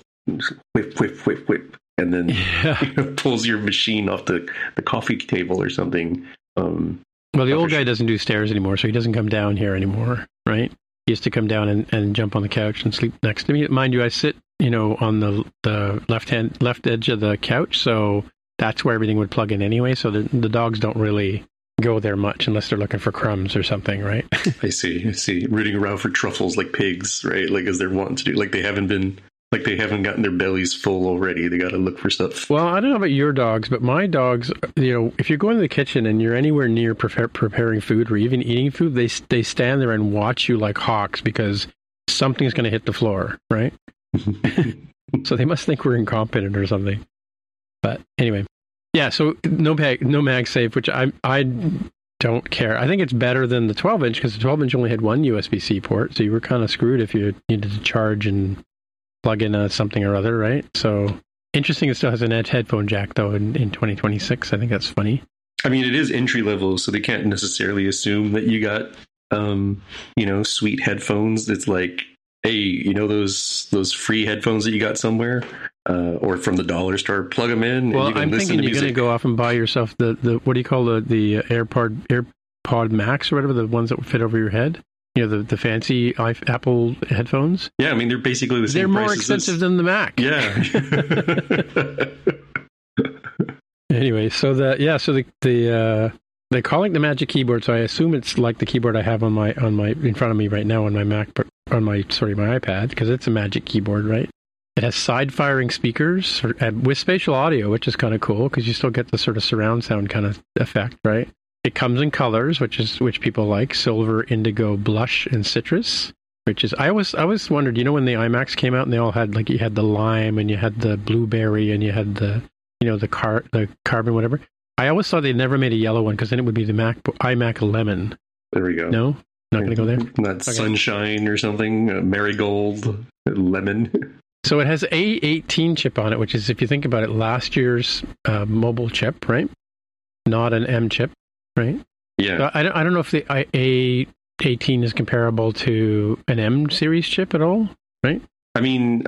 whip. And then pulls your machine off the coffee table or something. Well, the old guy doesn't do stairs anymore, so he doesn't come down here anymore, right? He used to come down and jump on the couch and sleep next to me. Mind you, I sit on the left edge of the couch, so that's where everything would plug in anyway. So the dogs don't really go there much unless they're looking for crumbs or something, right? I see. Rooting around for truffles like pigs, right? Like as they're wanting to do. Like they haven't gotten their bellies full already. They got to look for stuff. Well, I don't know about your dogs, but my dogs, if you go into the kitchen and you're anywhere near preparing food or even eating food, they stand there and watch you like hawks because something's going to hit the floor, right? So they must think we're incompetent or something. But anyway, yeah. So no MagSafe, which I don't care. I think it's better than the 12-inch because the 12-inch only had one USB-C port, so you were kind of screwed if you needed to charge and plug in something or other, right? So interesting. It still has an Edge headphone jack though in 2026. I think that's funny. I mean, it is entry level, so they can't necessarily assume that you got sweet headphones. It's like, hey, those free headphones that you got somewhere or from the dollar store, plug them in. Well, and you I'm thinking you're going to go off and buy yourself the what do you call the AirPod Max or whatever, the ones that would fit over your head. The fancy Apple headphones. Yeah, I mean they're basically the same. They're more expensive than the Mac. Yeah. Anyway, so they're calling it the Magic Keyboard, so I assume it's like the keyboard I have on my in front of me right now on my Mac, but on my iPad, because it's a Magic Keyboard, right? It has side-firing speakers with spatial audio, which is kind of cool because you still get the sort of surround sound kind of effect, right? It comes in colors, which people like: silver, indigo, blush, and citrus. Which is I always wondered, when the iMacs came out and they all had like you had the lime and you had the blueberry and you had the the carbon whatever. I always thought they never made a yellow one because then it would be the iMac Lemon. There we go. No, not going to go there. That's okay. Sunshine or something, marigold, lemon. So it has A18 chip on it, which is, if you think about it, last year's mobile chip, right? Not an M chip, right? Yeah. So I don't know if the A18 is comparable to an M series chip at all, right? I mean,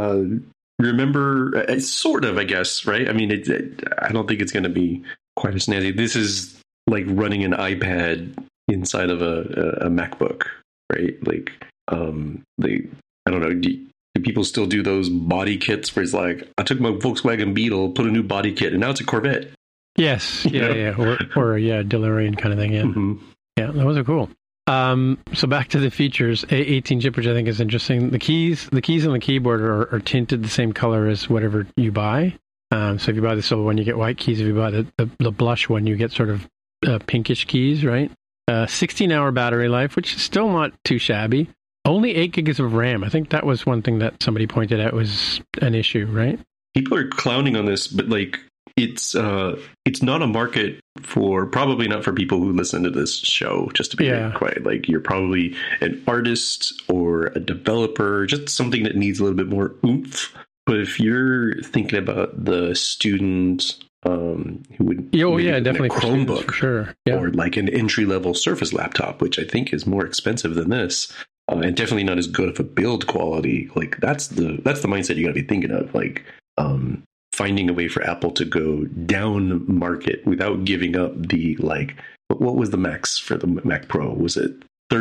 remember, sort of, I guess, right? I mean, I don't think it's going to be quite as snazzy. This is like running an iPad inside of a MacBook, right? Like, I don't know. Do people still do those body kits where it's like, I took my Volkswagen Beetle, put a new body kit, and now it's a Corvette? Yes. Yeah. Or DeLorean kind of thing. Yeah. Mm-hmm. Yeah, those are cool. So back to the features, A18 chip, which I think is interesting. The keys on the keyboard are tinted the same color as whatever you buy. So if you buy the silver one, you get white keys. If you buy the blush one, you get sort of pinkish keys, right? 16-hour battery life, which is still not too shabby. Only 8 gigs of RAM. I think that was one thing that somebody pointed out was an issue, right? People are clowning on this, but like it's not a market probably not for people who listen to this show, just to be quiet. Like you're probably an artist or a developer, just something that needs a little bit more oomph. But if you're thinking about the student who would definitely a Chromebook, for sure, or like an entry-level Surface laptop, which I think is more expensive than this, and definitely not as good of a build quality. Like that's the mindset you got to be thinking of. Like finding a way for Apple to go down market without giving up the what was the max for the Mac Pro? Was it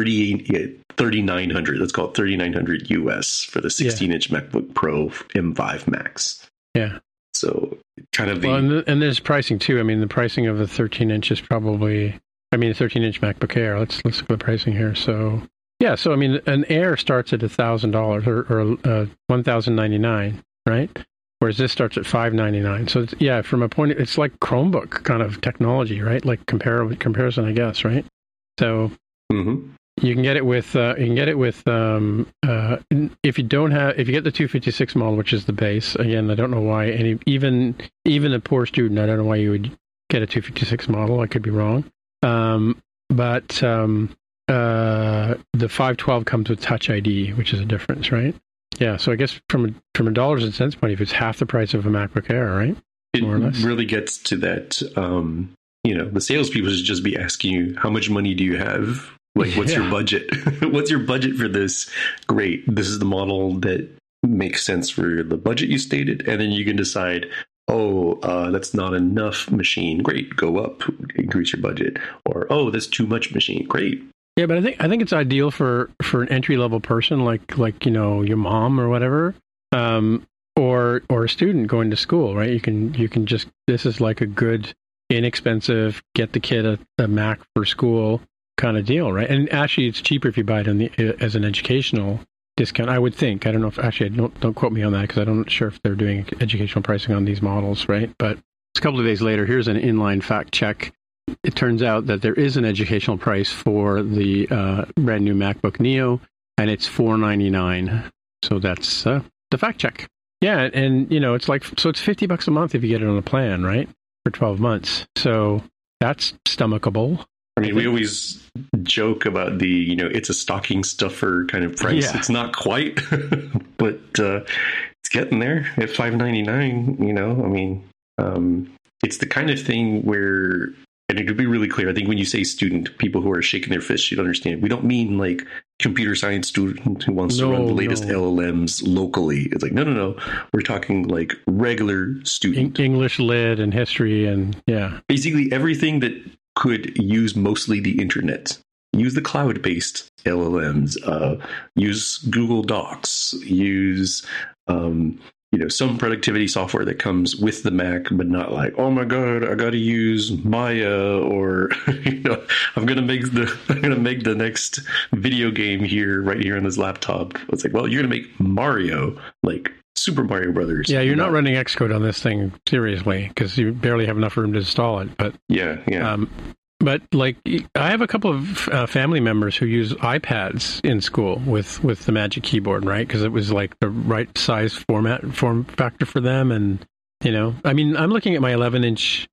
3,900? Let's call it 3,900 US for the 16-inch MacBook Pro M5 Max. Yeah. So kind of and there's pricing too. I mean, the pricing of the 13-inch is probably, the 13-inch MacBook Air. Let's look at the pricing here. So yeah, so I mean, an Air starts at $1,000 or $1,099, right? Whereas this starts at $599. So it's, from a point, it's like Chromebook kind of technology, right? Like comparison, I guess, right? So you can get it with if you get the 256 model, which is the base. Again, I don't know why even a poor student, I don't know why you would get a 256 model. I could be wrong. But the 512 comes with Touch ID, which is a difference, right? Yeah, so I guess from a dollars and cents point of view, it's half the price of a MacBook Air, right? More or less. It really gets to that. The salespeople should just be asking you, how much money do you have? Like, what's your budget? What's your budget for this? Great. This is the model that makes sense for the budget you stated. And then you can decide, that's not enough machine. Great. Go up, increase your budget. Or, that's too much machine. Great. Yeah, but I think it's ideal for an entry level person like your mom or whatever. or a student going to school, right? You can just, this is like a good, inexpensive, get the kid a Mac for school kind of deal, right? And actually, it's cheaper if you buy it as an educational discount, I would think. I don't know if, actually, don't quote me on that, because I'm not sure if they're doing educational pricing on these models, right? But a couple of days later, here's an inline fact check. It turns out that there is an educational price for the brand new MacBook Neo, and it's $499. So that's the fact check. Yeah, and it's like, so it's $50 a month if you get it on a plan, right? For 12 months. So that's stomachable. I mean, we always joke about the, it's a stocking stuffer kind of price. Yeah. It's not quite, but it's getting there at $599. I mean, it's the kind of thing where, and to be really clear, I think when you say student, people who are shaking their fists should understand. We don't mean like computer science student who wants to run the latest LLMs locally. It's like, no. We're talking like regular student. English lit and history and yeah. Basically everything that could use mostly the internet. Use the cloud-based LLMs. Use Google Docs. Use some productivity software that comes with the Mac, but not like, oh my god, I got to use Maya, or I'm gonna make the next video game right here on this laptop. It's like, well, you're gonna make Mario, like Super Mario Brothers. Yeah, you're not running Xcode on this thing seriously, because you barely have enough room to install it. But yeah. But like, I have a couple of family members who use iPads in school with the Magic Keyboard, right? Because it was like the right size form factor for them, and I mean, I'm looking at my 11-inch.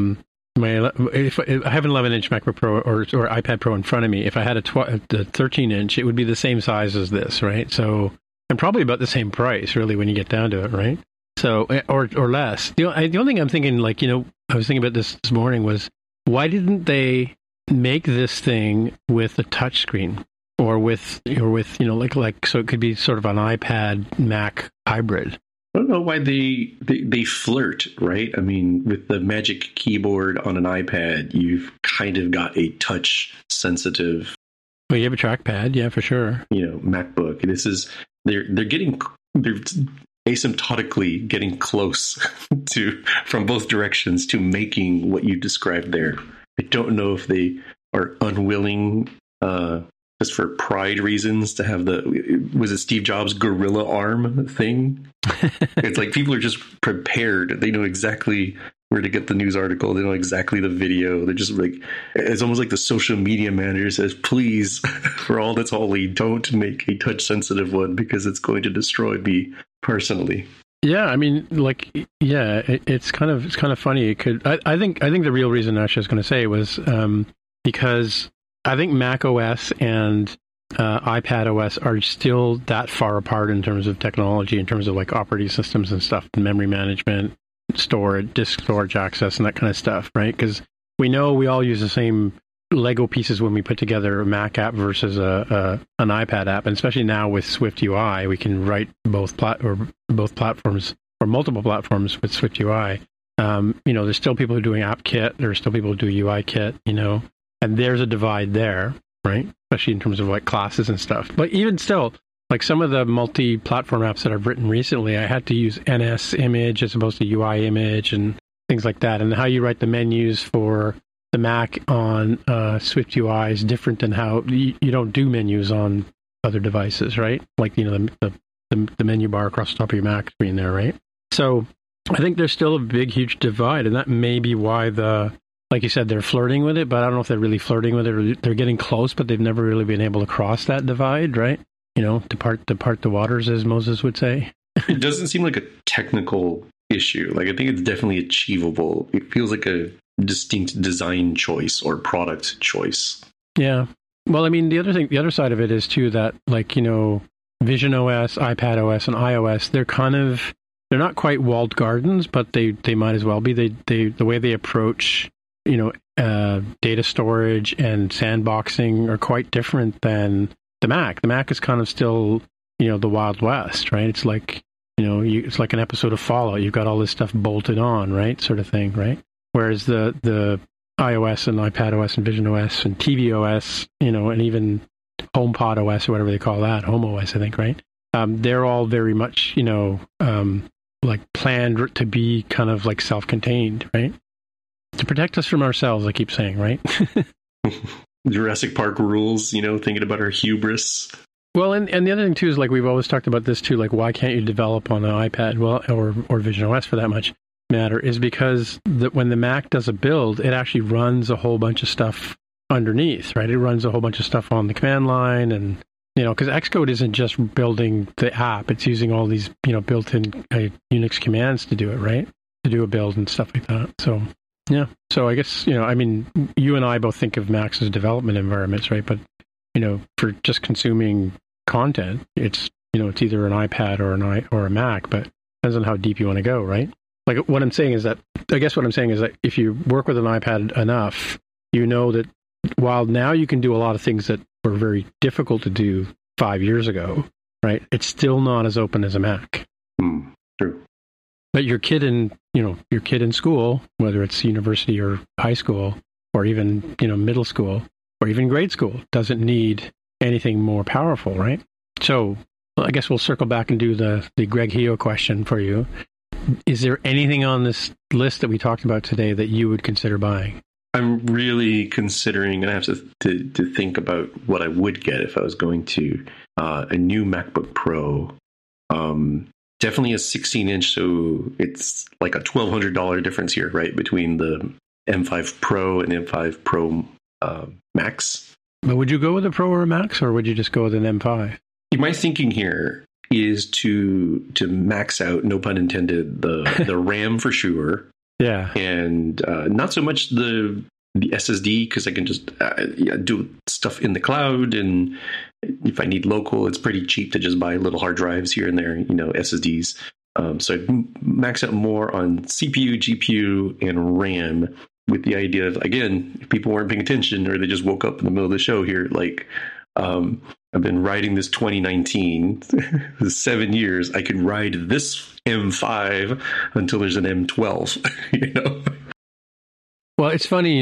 If I have an 11-inch MacBook Pro or iPad Pro in front of me, if I had a 13-inch, it would be the same size as this, right? So, and probably about the same price, really, when you get down to it, right? So, or less. The only thing I'm thinking, like, I was thinking about this morning was, why didn't they make this thing with a touchscreen or with like so it could be sort of an iPad Mac hybrid? I don't know why they flirt, right? I mean, with the Magic Keyboard on an iPad, you've kind of got a touch sensitive. Well, you have a trackpad, yeah, for sure. MacBook. This is they're asymptotically getting close from both directions to making what you described there. I don't know if they are unwilling, just for pride reasons, to have was it Steve Jobs' gorilla arm thing? It's like people are just prepared. They know exactly where to get the news article. They know exactly the video. They're just like, it's almost like the social media manager says, please, for all that's holy, don't make a touch sensitive one because it's going to destroy me personally. Yeah, I mean, like, yeah, it's kind of funny. It could. I think the real reason Ash was going to say was because I think Mac OS and iPad OS are still that far apart in terms of technology, in terms of like operating systems and stuff, and memory management, disk storage access, and that kind of stuff, right? Because we know we all use the same Lego pieces when we put together a Mac app versus an iPad app, and especially now with Swift UI, we can write both platforms or multiple platforms with Swift UI. There's still people who are doing AppKit. There's still people who do UIKit. And there's a divide there, right? Especially in terms of like classes and stuff. But even still, like some of the multi-platform apps that I've written recently, I had to use NS image as opposed to UI image and things like that. And how you write the menus for the Mac on Swift UI is different than how you don't do menus on other devices, right? Like, the menu bar across the top of your Mac screen there, right? So I think there's still a big, huge divide, and that may be why like you said, they're flirting with it, but I don't know if they're really flirting with it or they're getting close, but they've never really been able to cross that divide, right? To part the waters, as Moses would say. It doesn't seem like a technical issue. Like, I think it's definitely achievable. It feels like a distinct design choice or product choice. Yeah. Well, I mean, the other side of it is too that, like, Vision OS, iPad OS, and iOS, they're not quite walled gardens, but they might as well be. The way they approach, data storage and sandboxing are quite different than the Mac. The Mac is kind of still, the Wild West, right? It's like, it's like an episode of Fallout. You've got all this stuff bolted on, right? Sort of thing, right? Whereas the iOS and iPad OS and Vision OS and TV OS, and even HomePod OS or whatever they call that, Home OS, I think, right? they're all very much, like planned to be kind of like self-contained, right? To protect us from ourselves, I keep saying, right? Jurassic Park rules, thinking about our hubris. Well, and the other thing too is, like, we've always talked about this too, like, why can't you develop on an iPad, or Vision OS for that much matter, is because when the Mac does a build, it actually runs a whole bunch of stuff underneath, right? It runs a whole bunch of stuff on the command line, and because Xcode isn't just building the app; it's using all these built-in Unix commands to do it, right? To do a build and stuff like that. So yeah, so I guess you and I both think of Macs as development environments, right? But for just consuming content, it's it's either an iPad or a Mac, but depends on how deep you want to go, right? Like, what I'm saying is that if you work with an iPad enough, that while now you can do a lot of things that were very difficult to do 5 years ago, right? It's still not as open as a Mac. True. But your kid in school, whether it's university or high school, or even middle school or even grade school, doesn't need anything more powerful, right? So I guess we'll circle back and do the Greg Heo question for you. Is there anything on this list that we talked about today that you would consider buying? I'm really considering, and I have to think about what I would get if I was going to a new MacBook Pro. Definitely a 16-inch, so it's like a $1,200 difference here, right, between the M5 Pro and M5 Pro Max. But would you go with a Pro or a Max, or would you just go with an M5? My thinking here is to max out, no pun intended, the RAM for sure. Yeah, and not so much the SSD, because I can just do stuff in the cloud, and if I need local, it's pretty cheap to just buy little hard drives here and there, SSDs. So I max out more on CPU, GPU, and RAM, with the idea of, again, if people weren't paying attention or they just woke up in the middle of the show here, like, I've been riding this 2019, 7 years. I could ride this M5 until there's an M12, Well, it's funny,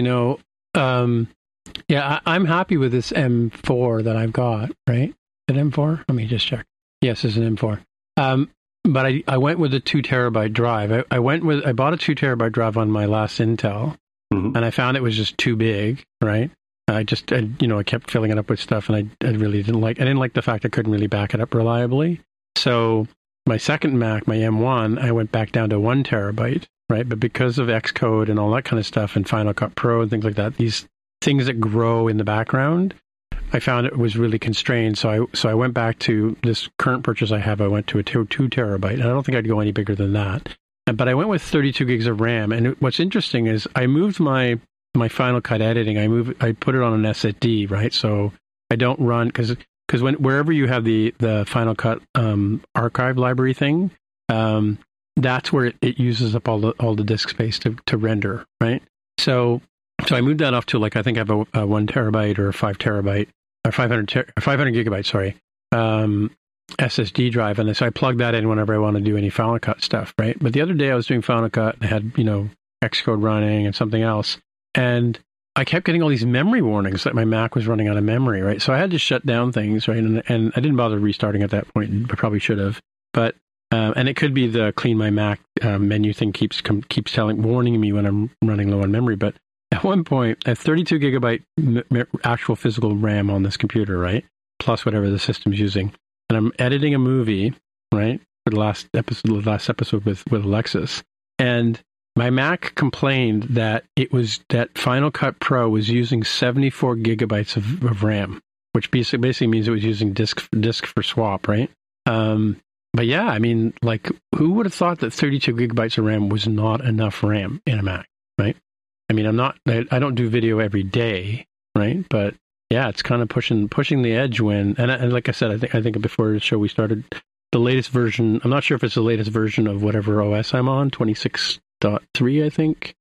I'm happy with this M4 that I've got, right? Is it M4? Let me just check. Yes, it's an M4. But I went with a 2 terabyte drive. I bought a 2 terabyte drive on my last Intel, and I found it was just too big, right? I kept filling it up with stuff, and I really didn't like the fact I couldn't really back it up reliably. So my second Mac, my M1, I went back down to 1 terabyte, right? But because of Xcode and all that kind of stuff, and Final Cut Pro and things like that, these things that grow in the background, I found it was really constrained. So I went back to this current purchase I have. I went to a 2 terabyte, and I don't think I'd go any bigger than that. But I went with 32 gigs of RAM. And what's interesting is I moved my Final Cut editing. I put it on an SSD, right? So I don't run, because wherever you have the Final Cut archive library thing, that's where it uses up all the disk space to render, right? So I moved that off to, like, I think I have a 1 terabyte or a 5 terabyte or 500 gigabyte, sorry, SSD drive, and so I plug that in whenever I want to do any Final Cut stuff, right? But the other day I was doing Final Cut and I had Xcode running and something else, and I kept getting all these memory warnings that my Mac was running out of memory, right? So I had to shut down things, right? And I didn't bother restarting at that point. I probably should have, but and it could be the clean my Mac menu thing keeps warning me when I'm running low on memory. But at one point, I have 32 gigabyte actual physical RAM on this computer, right? Plus whatever the system's using. And I'm editing a movie, right? For the last episode with Alexis. And my Mac complained that that Final Cut Pro was using 74 gigabytes of RAM, which basically means it was using disk for swap, right? But yeah, I mean, like, who would have thought that 32 gigabytes of RAM was not enough RAM in a Mac, right? I mean, I don't do video every day, right? But yeah, it's kind of pushing the edge and like I said, I think before the show we started, the latest version, I'm not sure if it's the latest version of whatever OS I'm on, 26.3, I think.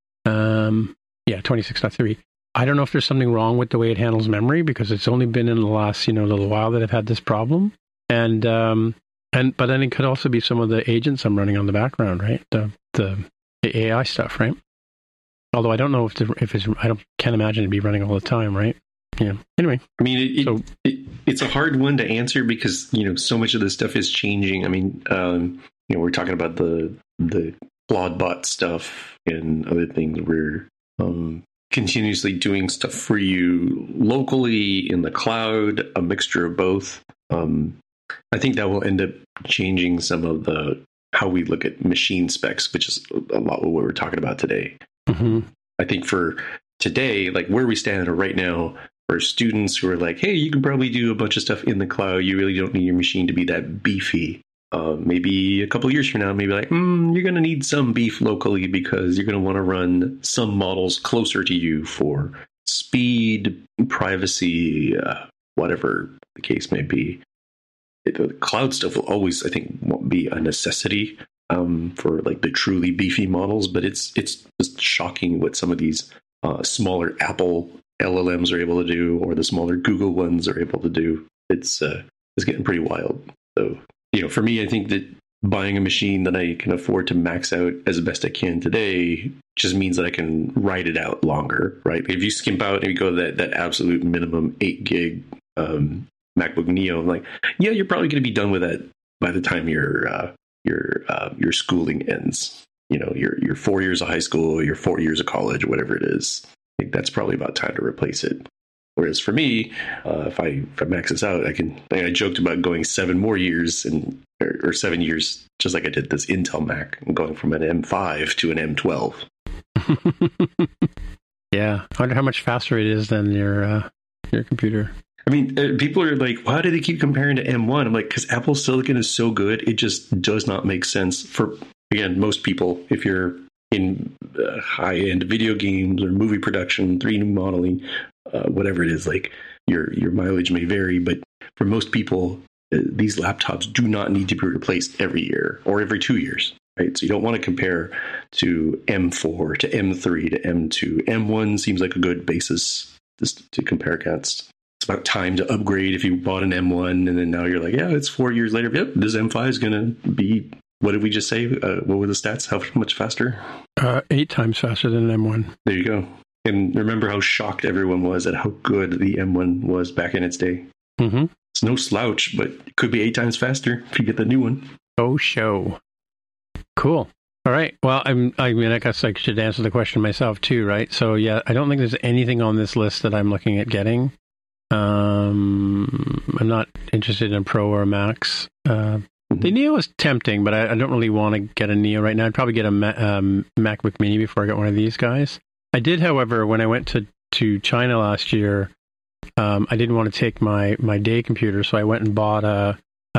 26.3. I don't know if there's something wrong with the way it handles memory, because it's only been in the last, little while that I've had this problem. But then it could also be some of the agents I'm running on the background, right? The AI stuff, right? Although I don't know if it's, can't imagine it'd be running all the time, right? yeah. Anyway, I mean, it's a hard one to answer because so much of this stuff is changing. I mean, we're talking about the Claudebot stuff and other things. We're continuously doing stuff for you locally in the cloud, a mixture of both. I think that will end up changing some of how we look at machine specs, which is a lot what we're talking about today. Mm-hmm. I think for today, like where we stand right now, for students who are like, hey, you can probably do a bunch of stuff in the cloud. You really don't need your machine to be that beefy. Maybe a couple of years from now, maybe like, you're going to need some beef locally because you're going to want to run some models closer to you for speed, privacy, whatever the case may be. The cloud stuff will always, I think, won't be a necessity for like the truly beefy models, but it's just shocking what some of these smaller Apple LLMs are able to do, or the smaller Google ones are able to do. It's getting pretty wild. So, for me, I think that buying a machine that I can afford to max out as best I can today just means that I can ride it out longer, right? If you skimp out and you go that absolute minimum 8 gig MacBook Neo, I'm like, yeah, you're probably going to be done with that by the time your schooling ends. Your 4 years of high school, your 4 years of college, whatever it is. I think that's probably about time to replace it. Whereas for me, if I max this out, I joked about going 7 more years or 7 years, just like I did this Intel Mac, and going from an M5 to an M12. Yeah, I wonder how much faster it is than your computer. I mean, people are like, why do they keep comparing to M1? I'm like, because Apple Silicon is so good, it just does not make sense for, again, most people. If you're in high-end video games or movie production, 3D modeling, whatever it is, like your mileage may vary, but for most people, these laptops do not need to be replaced every year or every 2 years, right? So you don't want to compare to M4 to M3 to M2. M1 seems like a good basis to compare against. It's about time to upgrade if you bought an M1 and then now you're like, yeah, it's 4 years later. Yep, this M5 is going to be, what did we just say? What were the stats? How much faster? 8 times faster than an M1. There you go. And remember how shocked everyone was at how good the M1 was back in its day. Mm-hmm. It's no slouch, but it could be 8 times faster if you get the new one. Oh, show. Cool. All right. Well, I mean, I guess I should answer the question myself too, right? So yeah, I don't think there's anything on this list that I'm looking at getting. I'm not interested in a Pro or a Max. The Neo is tempting, but I don't really want to get a Neo right now. I'd probably get a MacBook Mini before I get one of these guys. I did, however, when I went to China last year, I didn't want to take my day computer, so I went and bought a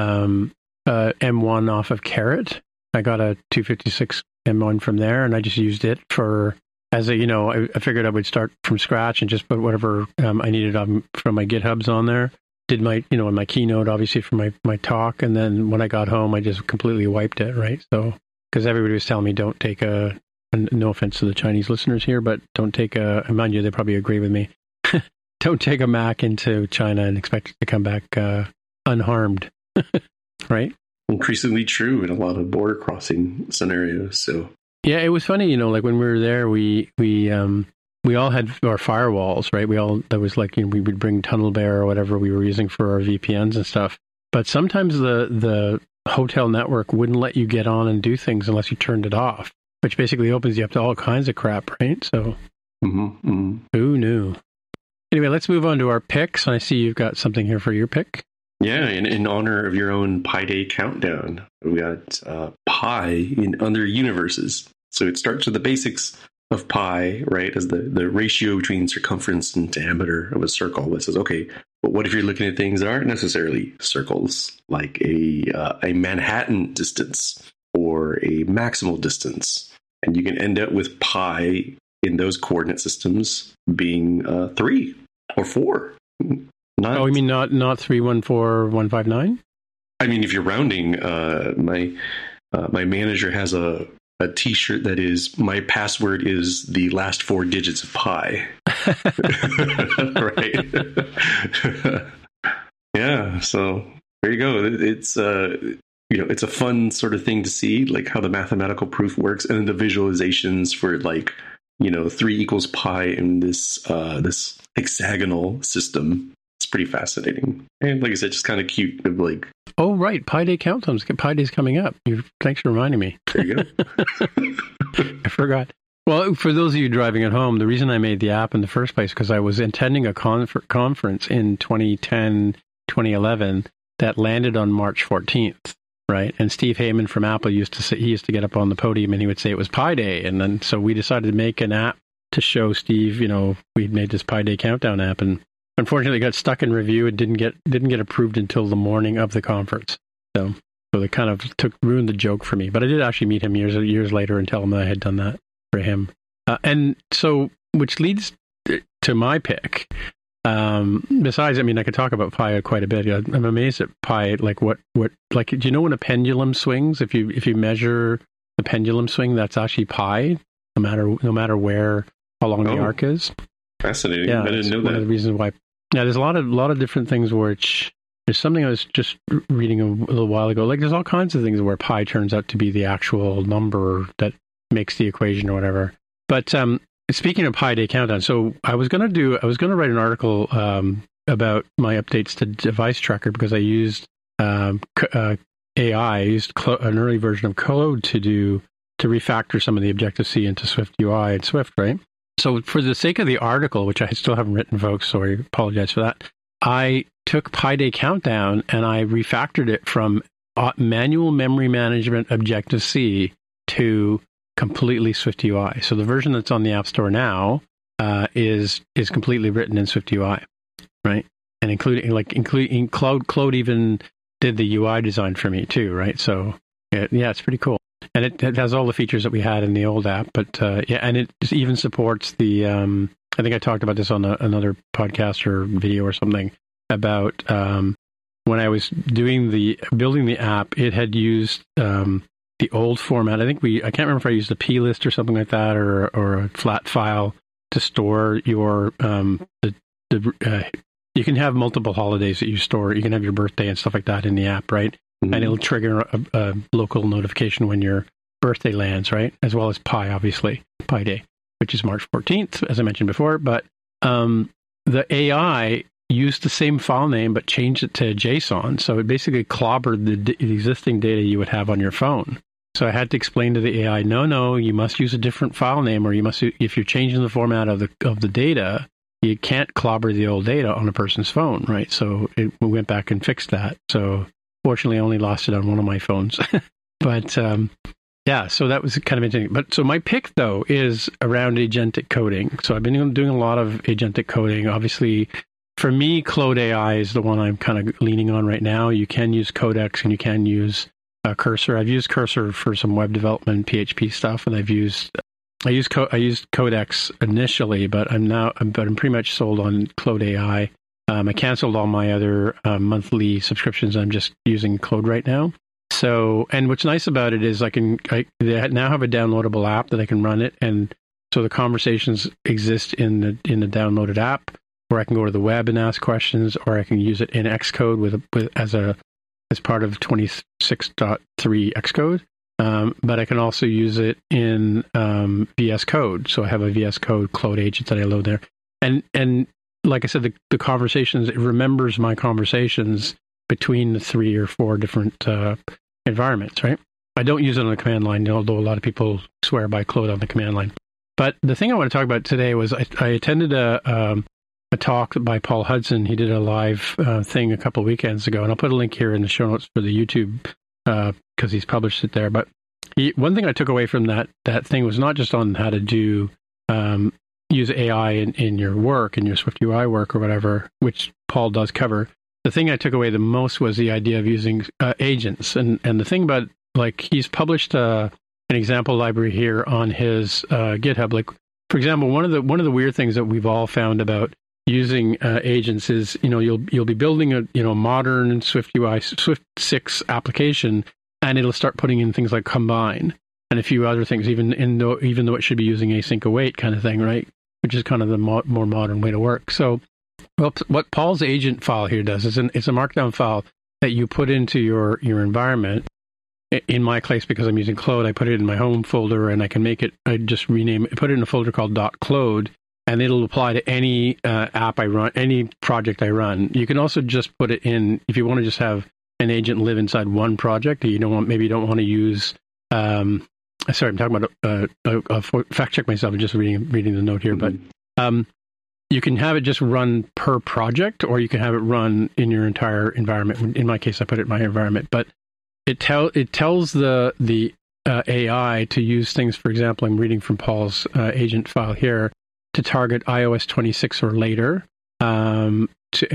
M1 off of Carrot. I got a 256 M1 from there, and I just used it as I figured I would start from scratch and just put whatever I needed from my GitHubs on there. Did my, my keynote, obviously, for my talk. And then when I got home, I just completely wiped it, right? So, because everybody was telling me don't take and no offense to the Chinese listeners here, but don't take mind you, they probably agree with me. Don't take a Mac into China and expect it to come back unharmed, right? Increasingly true in a lot of border crossing scenarios. So yeah, it was funny, like when we were there, we all had our firewalls, right? That was like, we would bring TunnelBear or whatever we were using for our VPNs and stuff. But sometimes the hotel network wouldn't let you get on and do things unless you turned it off, which basically opens you up to all kinds of crap, right? So who knew? Anyway, let's move on to our picks. I see you've got something here for your pick. Yeah, in honor of your own Pi Day countdown, we got Pi in other universes. So it starts with the basics of pi, right, as the ratio between circumference and diameter of a circle. That says, okay, but what if you're looking at things that aren't necessarily circles, like a Manhattan distance or a maximal distance? And you can end up with pi in those coordinate systems being 3 or 4. You mean not 314159? I mean, if you're rounding, my manager has a T-shirt that is, my password is the last 4 digits of pi. Right. Yeah. So there you go. It's it's a fun sort of thing to see, like how the mathematical proof works, and then the visualizations for like 3 equals pi in this this hexagonal system. It's pretty fascinating. And like I said, just kind of cute. Like, oh, right. Pi Day countdown. Pi Day's coming up. Thanks for reminding me. There you go. I forgot. Well, for those of you driving at home, the reason I made the app in the first place, because I was attending a conference in 2010, 2011 that landed on March 14th, right? And Steve Heyman from Apple used to get up on the podium and he would say it was Pi Day. And then so we decided to make an app to show Steve, we'd made this Pi Day countdown app, and unfortunately it got stuck in review and didn't get approved until the morning of the conference. So they kind of ruined the joke for me. But I did actually meet him years later and tell him that I had done that for him. And so, which leads to my pick. Besides, I could talk about Pi quite a bit. I'm amazed at Pi. Like what? Like, do you know when a pendulum swings? If you measure the pendulum swing, that's actually Pi. No matter where, how long the arc is. Fascinating. Yeah, I didn't know that. One of the reasons why. Yeah, there's a lot of different things which. There's something I was just reading a little while ago. Like, there's all kinds of things where pi turns out to be the actual number that makes the equation or whatever. But speaking of Pi Day countdown, so I was going to write an article about my updates to Device Tracker because I used AI. I used an early version of Code to refactor some of the Objective-C into Swift UI and Swift, right? So for the sake of the article, which I still haven't written, folks, so I apologize for that, I took Pi Day Countdown and I refactored it from manual memory management Objective-C to completely Swift UI. So the version that's on the App Store now is completely written in Swift UI, right? And including Claude even did the UI design for me too, right? So yeah, it's pretty cool. And it has all the features that we had in the old app, but and it even supports the. I think I talked about this on another podcast or video or something about when I was building the app. It had used the old format. I can't remember if I used a plist or something like that, or a flat file to store your you can have multiple holidays that you store. You can have your birthday and stuff like that in the app, right? Mm-hmm. And it'll trigger a local notification when your birthday lands, right? As well as Pi, obviously, Pi Day, which is March 14th, as I mentioned before. But the AI used the same file name, but changed it to JSON. So it basically clobbered the existing data you would have on your phone. So I had to explain to the AI, no, you must use a different file name, or if you're changing the format of the data, you can't clobber the old data on a person's phone, right? So we went back and fixed that. So fortunately, I only lost it on one of my phones. But yeah, so that was kind of interesting. But so my pick, though, is around agentic coding. So I've been doing a lot of agentic coding. Obviously, for me, Claude AI is the one I'm kind of leaning on right now. You can use Codex and you can use Cursor. I've used Cursor for some web development, PHP stuff, and I used Codex initially, but I'm pretty much sold on Claude AI. I canceled all my other monthly subscriptions. I'm just using Claude right now. So, and what's nice about it is they now have a downloadable app that I can run it, and so the conversations exist in the downloaded app, or I can go to the web and ask questions, or I can use it in Xcode as part of 26.3 Xcode. But I can also use it in VS Code. So I have a VS Code Claude agent that I load there, and like I said, the conversations, it remembers my conversations between the 3 or 4 different environments, right? I don't use it on the command line, although a lot of people swear by Claude on the command line. But the thing I want to talk about today was I attended a talk by Paul Hudson. He did a live thing a couple of weekends ago, and I'll put a link here in the show notes for the YouTube because he's published it there. But one thing I took away from that thing was not just on how to do use AI in your work, in your Swift UI work or whatever, which Paul does cover. The thing I took away the most was the idea of using agents. And the thing about, like, he's published an example library here on his GitHub. Like, for example, one of the weird things that we've all found about using agents is, you'll be building a modern Swift UI, Swift 6 application, and it'll start putting in things like combine and a few other things, even though it should be using async await kind of thing, right? Which is kind of the more modern way to work. So, well, what Paul's agent file here does is it's a markdown file that you put into your environment, in my case, because I'm using Claude, I put it in my home folder, and I can make it. I just rename it, put it in a folder called .claude, and it'll apply to any app I run, any project I run. You can also just put it in if you want to just have an agent live inside one project. You don't want to use. Sorry, I'm talking about. I'll fact check myself. I'm just reading the note here, but you can have it just run per project, or you can have it run in your entire environment. In my case, I put it in my environment, but it tells the AI to use things. For example, I'm reading from Paul's agent file here to target iOS 26 or later, and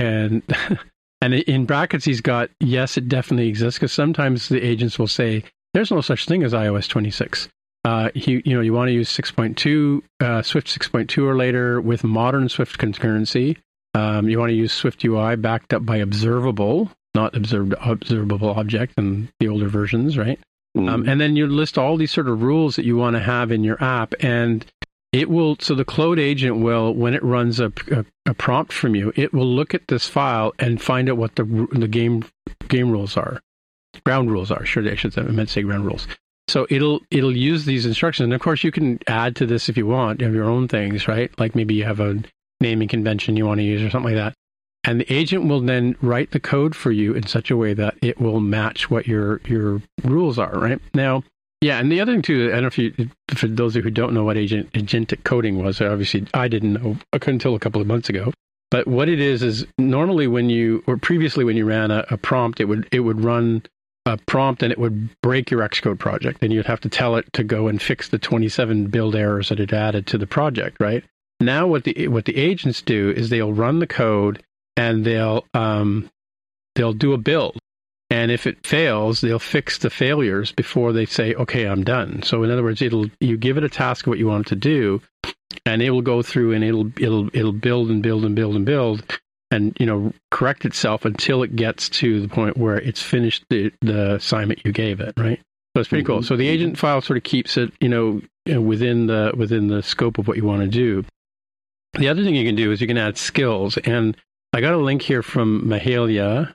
in brackets he's got yes, it definitely exists, because sometimes the agents will say there's no such thing as iOS 26. You want to use 6.2, Swift 6.2 or later with modern Swift concurrency. You want to use Swift UI backed up by observable, not observable object in the older versions, right? And then you list all these sort of rules that you want to have in your app, and it will. So the Claude agent will, when it runs a prompt from you, it will look at this file and find out what the game rules are, ground rules are. Sure, I should say, I meant to say ground rules. So it'll use these instructions, and of course you can add to this if you want. You have your own things, right? Like maybe you have a naming convention you want to use or something like that. And the agent will then write the code for you in such a way that it will match what your rules are, right? Now, yeah, and the other thing too, I don't know if for those of you who don't know what agentic coding was, obviously I didn't know until a couple of months ago. But what it is normally previously when you ran a prompt, it would run a prompt and it would break your Xcode project, and you'd have to tell it to go and fix the 27 build errors that it added to the project, right? Now what the agents do is they'll run the code and they'll do a build. And if it fails, they'll fix the failures before they say, okay, I'm done. So in other words, you give it a task of what you want it to do, and it will go through and it'll build and build and build and build, and correct itself until it gets to the point where it's finished the assignment you gave it, right? So it's pretty cool. So the agent file sort of keeps it, within the scope of what you want to do. The other thing you can do is you can add skills, and I got a link here from Mihaela.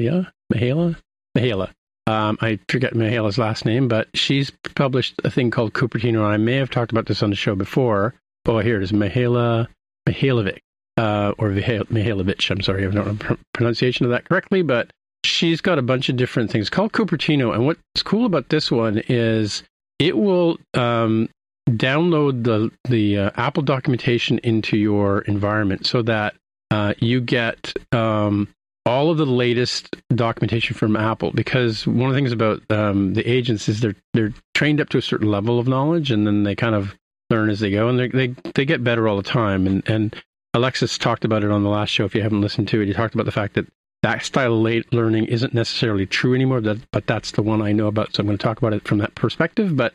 I forget Mihaila's last name, but she's published a thing called Cupertino, and I may have talked about this on the show before. Oh, here it is, Mihailovic, or Mihailovich. I'm sorry, I don't know the pronunciation of that correctly, but she's got a bunch of different things called Cupertino, and what's cool about this one is it will download the Apple documentation into your environment so that you get all of the latest documentation from Apple, because one of the things about the agents is they're trained up to a certain level of knowledge, and then they kind of learn as they go, and they get better all the time. And Alexis talked about it on the last show. If you haven't listened to it, he talked about the fact that style of late learning isn't necessarily true anymore, but that's the one I know about, so I'm going to talk about it from that perspective. But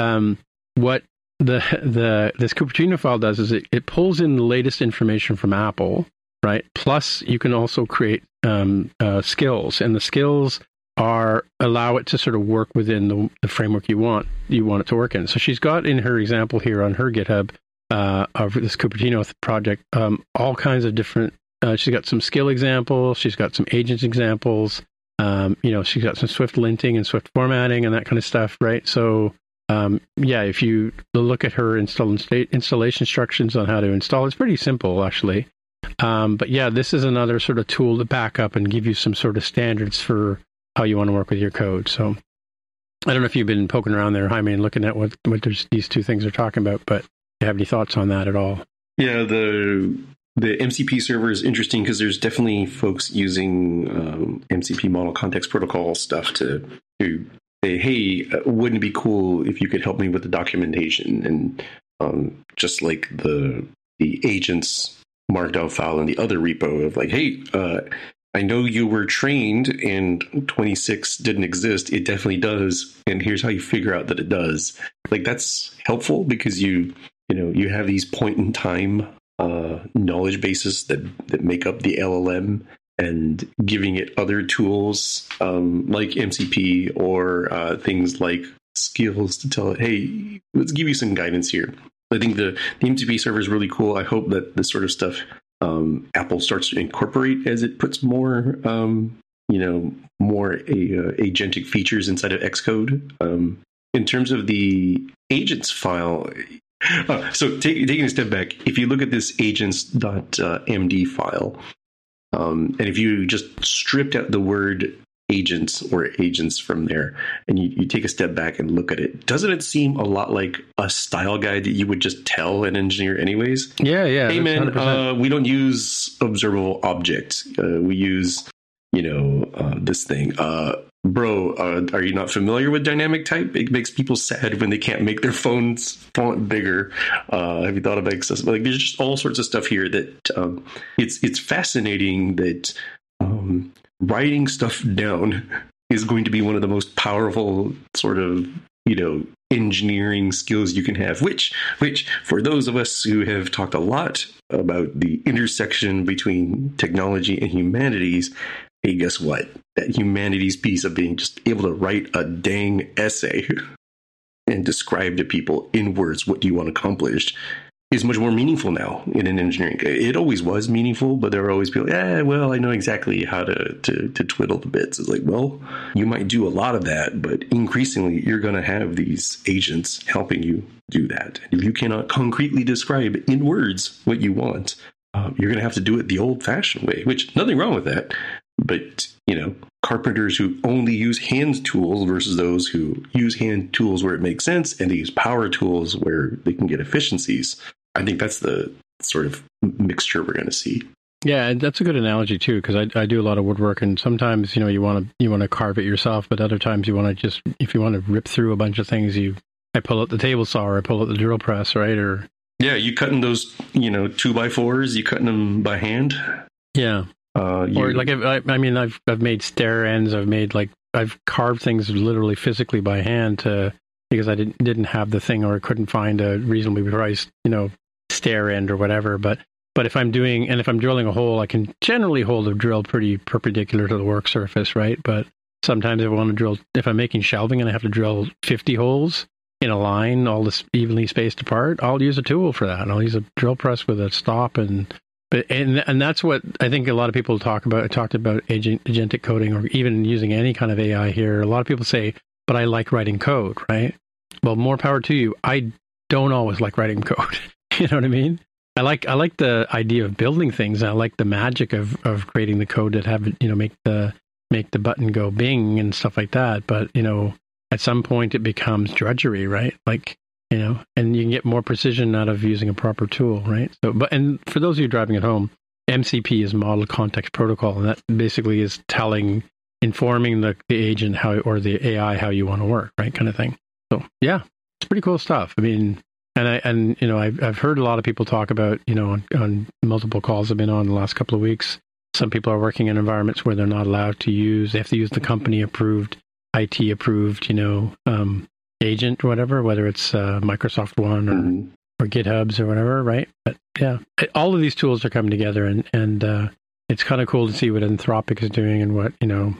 what this Cupertino file does is it pulls in the latest information from Apple, right? Plus, you can also create skills, and the skills allow it to sort of work within the framework you want it to work in. So she's got in her example here on her GitHub of this Cupertino project all kinds of different. She's got some skill examples. She's got some agents examples. She's got some Swift linting and Swift formatting and that kind of stuff, right? So if you look at her installation instructions on how to install, it's pretty simple actually. But yeah, this is another sort of tool to back up and give you some sort of standards for how you want to work with your code. So I don't know if you've been poking around there, Jaime, and looking at what these two things are talking about, but do you have any thoughts on that at all? Yeah, the MCP server is interesting because there's definitely folks using MCP model context protocol stuff to say, hey, wouldn't it be cool if you could help me with the documentation? And just like the agents markdown file in the other repo of like, hey, I know you were trained and 26 didn't exist. It definitely does. And here's how you figure out that it does. Like, that's helpful because you have these point in time knowledge bases that make up the LLM, and giving it other tools like MCP or things like skills to tell it, hey, let's give you some guidance here. I think the MCP server is really cool. I hope that this sort of stuff Apple starts to incorporate as it puts more more agentic features inside of Xcode. In terms of the agents file, so taking a step back, if you look at this agents.md file, and if you just stripped out the word agents or agents from there, and you take a step back and look at it, doesn't it seem a lot like a style guide that you would just tell an engineer anyways? Yeah. Hey man, we don't use observable objects. We use, this thing. Bro, are you not familiar with dynamic type? It makes people sad when they can't make their phone's font bigger. Have you thought about accessible? Like, there's just all sorts of stuff here that it's fascinating that writing stuff down is going to be one of the most powerful sort of, engineering skills you can have, which for those of us who have talked a lot about the intersection between technology and humanities, hey, guess what? That humanities piece of being just able to write a dang essay and describe to people in words what do you want accomplished is much more meaningful now in an engineering. It always was meaningful, but there were always people, well, I know exactly how to twiddle the bits. It's like, well, you might do a lot of that, but increasingly you're going to have these agents helping you do that. If you cannot concretely describe in words what you want, you're going to have to do it the old-fashioned way, which nothing wrong with that. But, carpenters who only use hand tools versus those who use hand tools where it makes sense and they use power tools where they can get efficiencies. I think that's the sort of mixture we're going to see. Yeah, that's a good analogy too, because I do a lot of woodwork, and sometimes you want to carve it yourself, but other times you want to just, if you want to rip through a bunch of things, I pull out the table saw or I pull out the drill press, right? Or you cutting those 2x4s, you cutting them by hand. Yeah. Or like I've made stair ends. I've carved things literally physically by hand because I didn't have the thing or couldn't find a reasonably priced stair end or whatever. But if I'm drilling a hole, I can generally hold a drill pretty perpendicular to the work surface, right? But sometimes if I'm making shelving and I have to drill 50 holes in a line, all this evenly spaced apart, I'll use a tool for that. I'll use a drill press with a stop and that's what I think a lot of people talked about agentic coding or even using any kind of AI here. A lot of people say, but I like writing code, right? Well, more power to you. I don't always like writing code. You know what I mean? I like the idea of building things. I like the magic of creating the code that have make the button go bing and stuff like that. But at some point it becomes drudgery, right? And you can get more precision out of using a proper tool, right? And for those of you driving at home, MCP is Model Context Protocol, and that basically is informing the agent or the AI how you want to work, right? Kind of thing. So yeah, it's pretty cool stuff. I mean, I've heard a lot of people talk about, on multiple calls I've been on the last couple of weeks. Some people are working in environments where they're not allowed to they have to use the company approved, IT approved, agent or whatever, whether it's Microsoft One or GitHubs or whatever, right? But yeah, all of these tools are coming together, and it's kind of cool to see what Anthropic is doing and what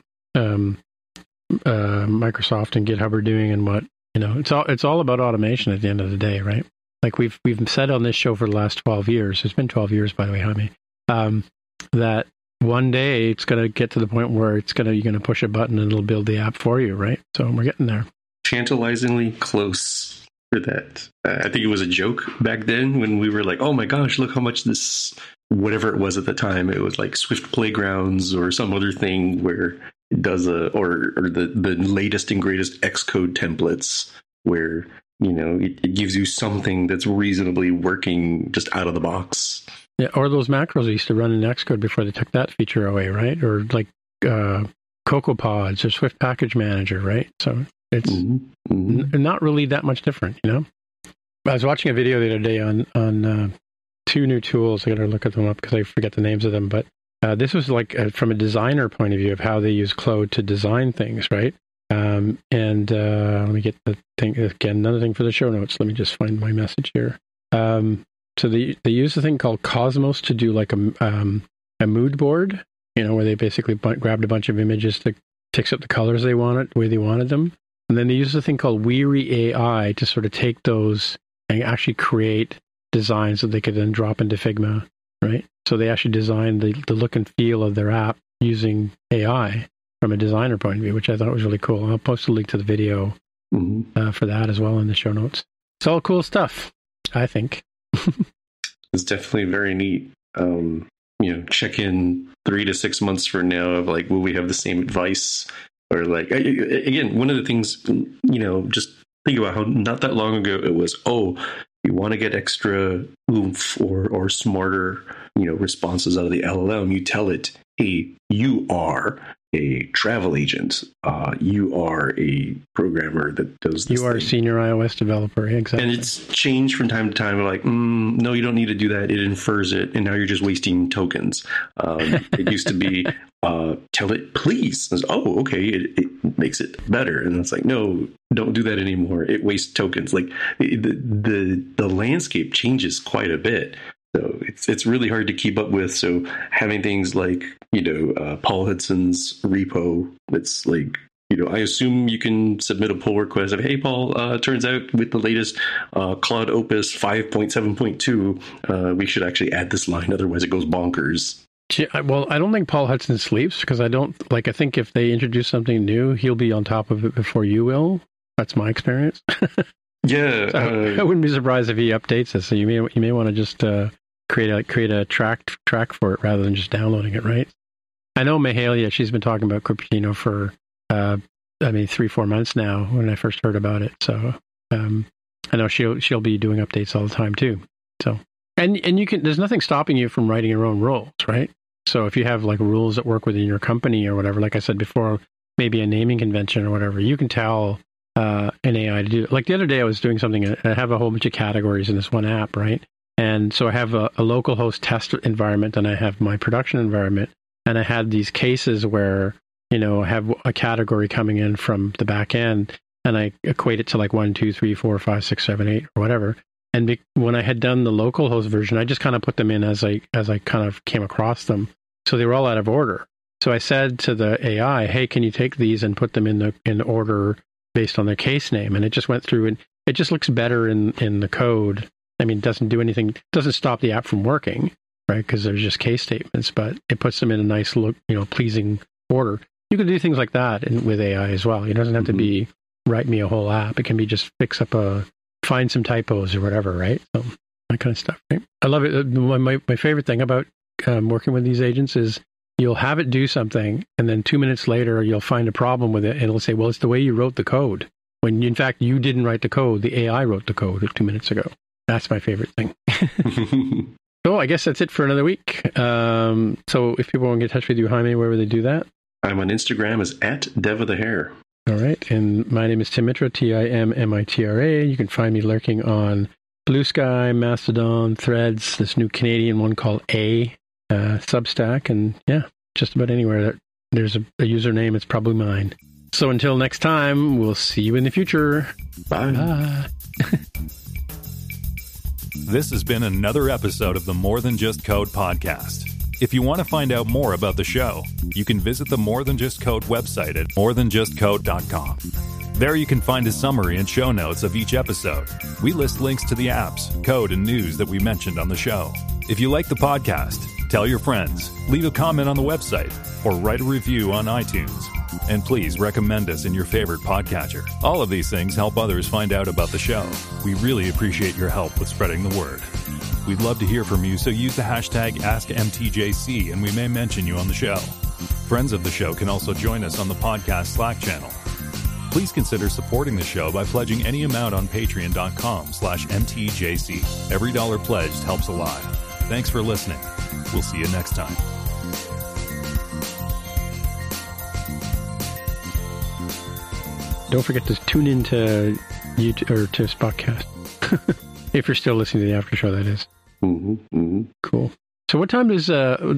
Microsoft and GitHub are doing, and what it's all about automation at the end of the day, right? Like we've said on this show for the last 12 years. It's been 12 years, by the way, Jaime. That one day it's going to get to the point where you're going to push a button and it'll build the app for you, right? So we're getting there. Tantalizingly close for that. I think it was a joke back then when we were like, oh my gosh, look how much this, whatever it was at the time, it was like Swift Playgrounds or some other thing where it does or the latest and greatest Xcode templates where, it gives you something that's reasonably working just out of the box. Yeah, or those macros used to run in Xcode before they took that feature away, right? Or like CocoaPods or Swift Package Manager, right? So it's not really that much different, I was watching a video the other day on two new tools. I got to look them up because I forget the names of them. But this was like from a designer point of view of how they use Claude to design things, right? Let me get the thing again. Another thing for the show notes. Let me just find my message here. So they use a thing called Cosmos to do like a mood board, where they basically grabbed a bunch of images to fix up the colors they wanted, the way they wanted them. And then they use a thing called Weary AI to sort of take those and actually create designs that they could then drop into Figma, right? So they actually designed the look and feel of their app using AI. from a designer point of view, which I thought was really cool. I'll post a link to the video for that as well in the show notes. It's all cool stuff, I think. It's definitely very neat. Check in 3 to 6 months from now of like, will we have the same advice? Or like, again, one of the things, just think about how not that long ago it was, you want to get extra oomph or smarter, responses out of the LLM. You tell it, hey, you are a travel agent. You are a programmer that does this. You are a senior iOS developer, exactly. And it's changed from time to time. Like, no, you don't need to do that. It infers it, and now you're just wasting tokens. It used to be, tell it, please. It's, okay, it makes it better. And it's like, no, don't do that anymore. It wastes tokens. Like the landscape changes quite a bit. So it's really hard to keep up with. So having things like, Paul Hudson's repo, it's like, I assume you can submit a pull request of, hey, Paul, turns out with the latest Claude Opus 5.7.2, we should actually add this line. Otherwise, it goes bonkers. Well, I don't think Paul Hudson sleeps because I think if they introduce something new, he'll be on top of it before you will. That's my experience. Yeah. So I wouldn't be surprised if he updates it. So you may want to just create a track for it rather than just downloading it, right? I know Mahalia, she's been talking about Cupertino for 3-4 months now when I first heard about it. So I know she'll be doing updates all the time too. So and there's nothing stopping you from writing your own rules, right? So if you have like rules that work within your company or whatever, like I said before, maybe a naming convention or whatever, you can tell an AI to do it. Like the other day I was doing something, I have a whole bunch of categories in this one app, right? And so I have a local host test environment and I have my production environment. And I had these cases where, I have a category coming in from the back end and I equate it to like 1, 2, 3, 4, 5, 6, 7, 8 or whatever. And when I had done the local host version, I just kind of put them in as I kind of came across them. So they were all out of order. So I said to the AI, hey, can you take these and put them in order based on their case name? And it just went through and it just looks better in the code. I mean, it doesn't do anything, doesn't stop the app from working, right? Because there's just case statements, but it puts them in a nice look, pleasing order. You can do things like that with AI as well. It doesn't have to be write me a whole app. It can be just find some typos or whatever, right? So that kind of stuff, right? I love it. My favorite thing about working with these agents is you'll have it do something, and then 2 minutes later, you'll find a problem with it, and it'll say, well, it's the way you wrote the code. When, in fact, you didn't write the code. The AI wrote the code 2 minutes ago. That's my favorite thing. So I guess that's it for another week. So if people want to get in touch with you, Jaime, where would they do that? I'm on Instagram as @DevOfTheHair. All right. And my name is Tim Mitra, TIMMITRA. You can find me lurking on Blue Sky, Mastodon, Threads, this new Canadian one called Substack. And yeah, just about anywhere that there's a username, it's probably mine. So until next time, we'll see you in the future. Bye. Bye. This has been another episode of the More Than Just Code podcast. If you want to find out more about the show, you can visit the More Than Just Code website at morethanjustcode.com. There you can find a summary and show notes of each episode. We list links to the apps, code, and news that we mentioned on the show. If you like the podcast, tell your friends, leave a comment on the website, or write a review on iTunes. And please recommend us in your favorite podcatcher. All of these things help others find out about the show. We really appreciate your help with spreading the word. We'd love to hear from you, so use the hashtag AskMTJC and we may mention you on the show. Friends of the show can also join us on the podcast Slack channel. Please consider supporting the show by pledging any amount on patreon.com/MTJC. Every dollar pledged helps a lot. Thanks for listening. We'll see you next time. Don't forget to tune in to YouTube or to Spotcast. If you're still listening to the after show, that is. Cool. So what time does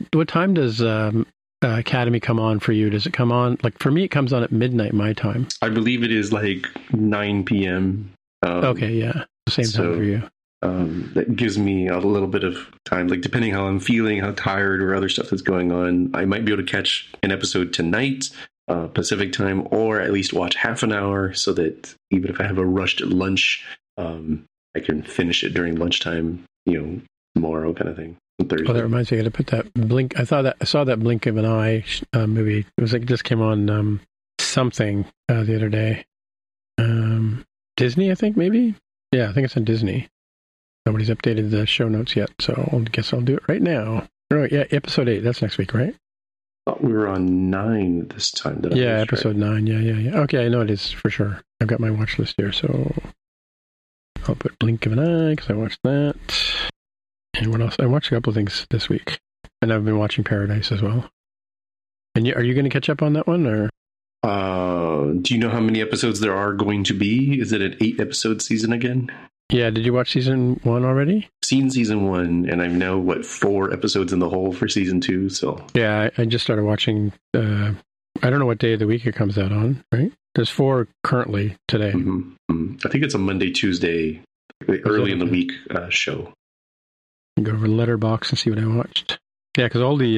Academy come on for you? Does it come on, like for me, it comes on at midnight my time. I believe it is like 9 p.m. Okay, yeah. Same time for you. That gives me a little bit of time, like depending how I'm feeling, how tired or other stuff that's going on. I might be able to catch an episode tonight, Pacific time, or at least watch half an hour so that even if I have a rushed lunch, I can finish it during lunchtime, tomorrow kind of thing. Thursday. Oh, that reminds me, I got to put that Blink. I saw that Blink of an Eye movie. It was like it just came on something the other day. Disney, I think, maybe. Yeah, I think it's on Disney. Nobody's updated the show notes yet, so I guess I'll do it right now. Oh, yeah, episode 8. That's next week, right? I thought we were on 9 this time. Yeah, episode 9. Yeah. Okay, I know it is for sure. I've got my watch list here, so I'll put Blink of an Eye because I watched that. And what else? I watched a couple of things this week, and I've been watching Paradise as well. And are you going to catch up on that one, or? Do you know how many episodes there are going to be? Is it an 8-episode season again? Yeah, did you watch season 1 already? Seen season 1, and I know 4 episodes in the whole for season 2. So yeah, I just started watching. I don't know what day of the week it comes out on. Right? There's 4 currently today. I think it's a Monday, Tuesday, early in the week show. Go over Letterboxd and see what I watched. Yeah, because all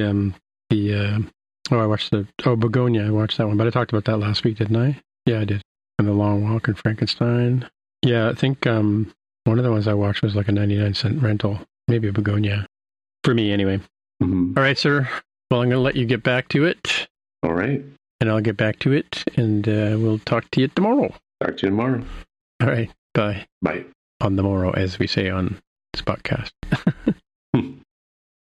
I watched Begonia. I watched that one, but I talked about that last week, didn't I? Yeah, I did. And The Long Walk and Frankenstein. Yeah, I think one of the ones I watched was like a 99-cent rental, maybe a Begonia, for me anyway. Mm-hmm. All right, sir. Well, I'm going to let you get back to it. All right. And I'll get back to it, and we'll talk to you tomorrow. Talk to you tomorrow. All right. Bye. Bye. On the morrow, as we say on this podcast.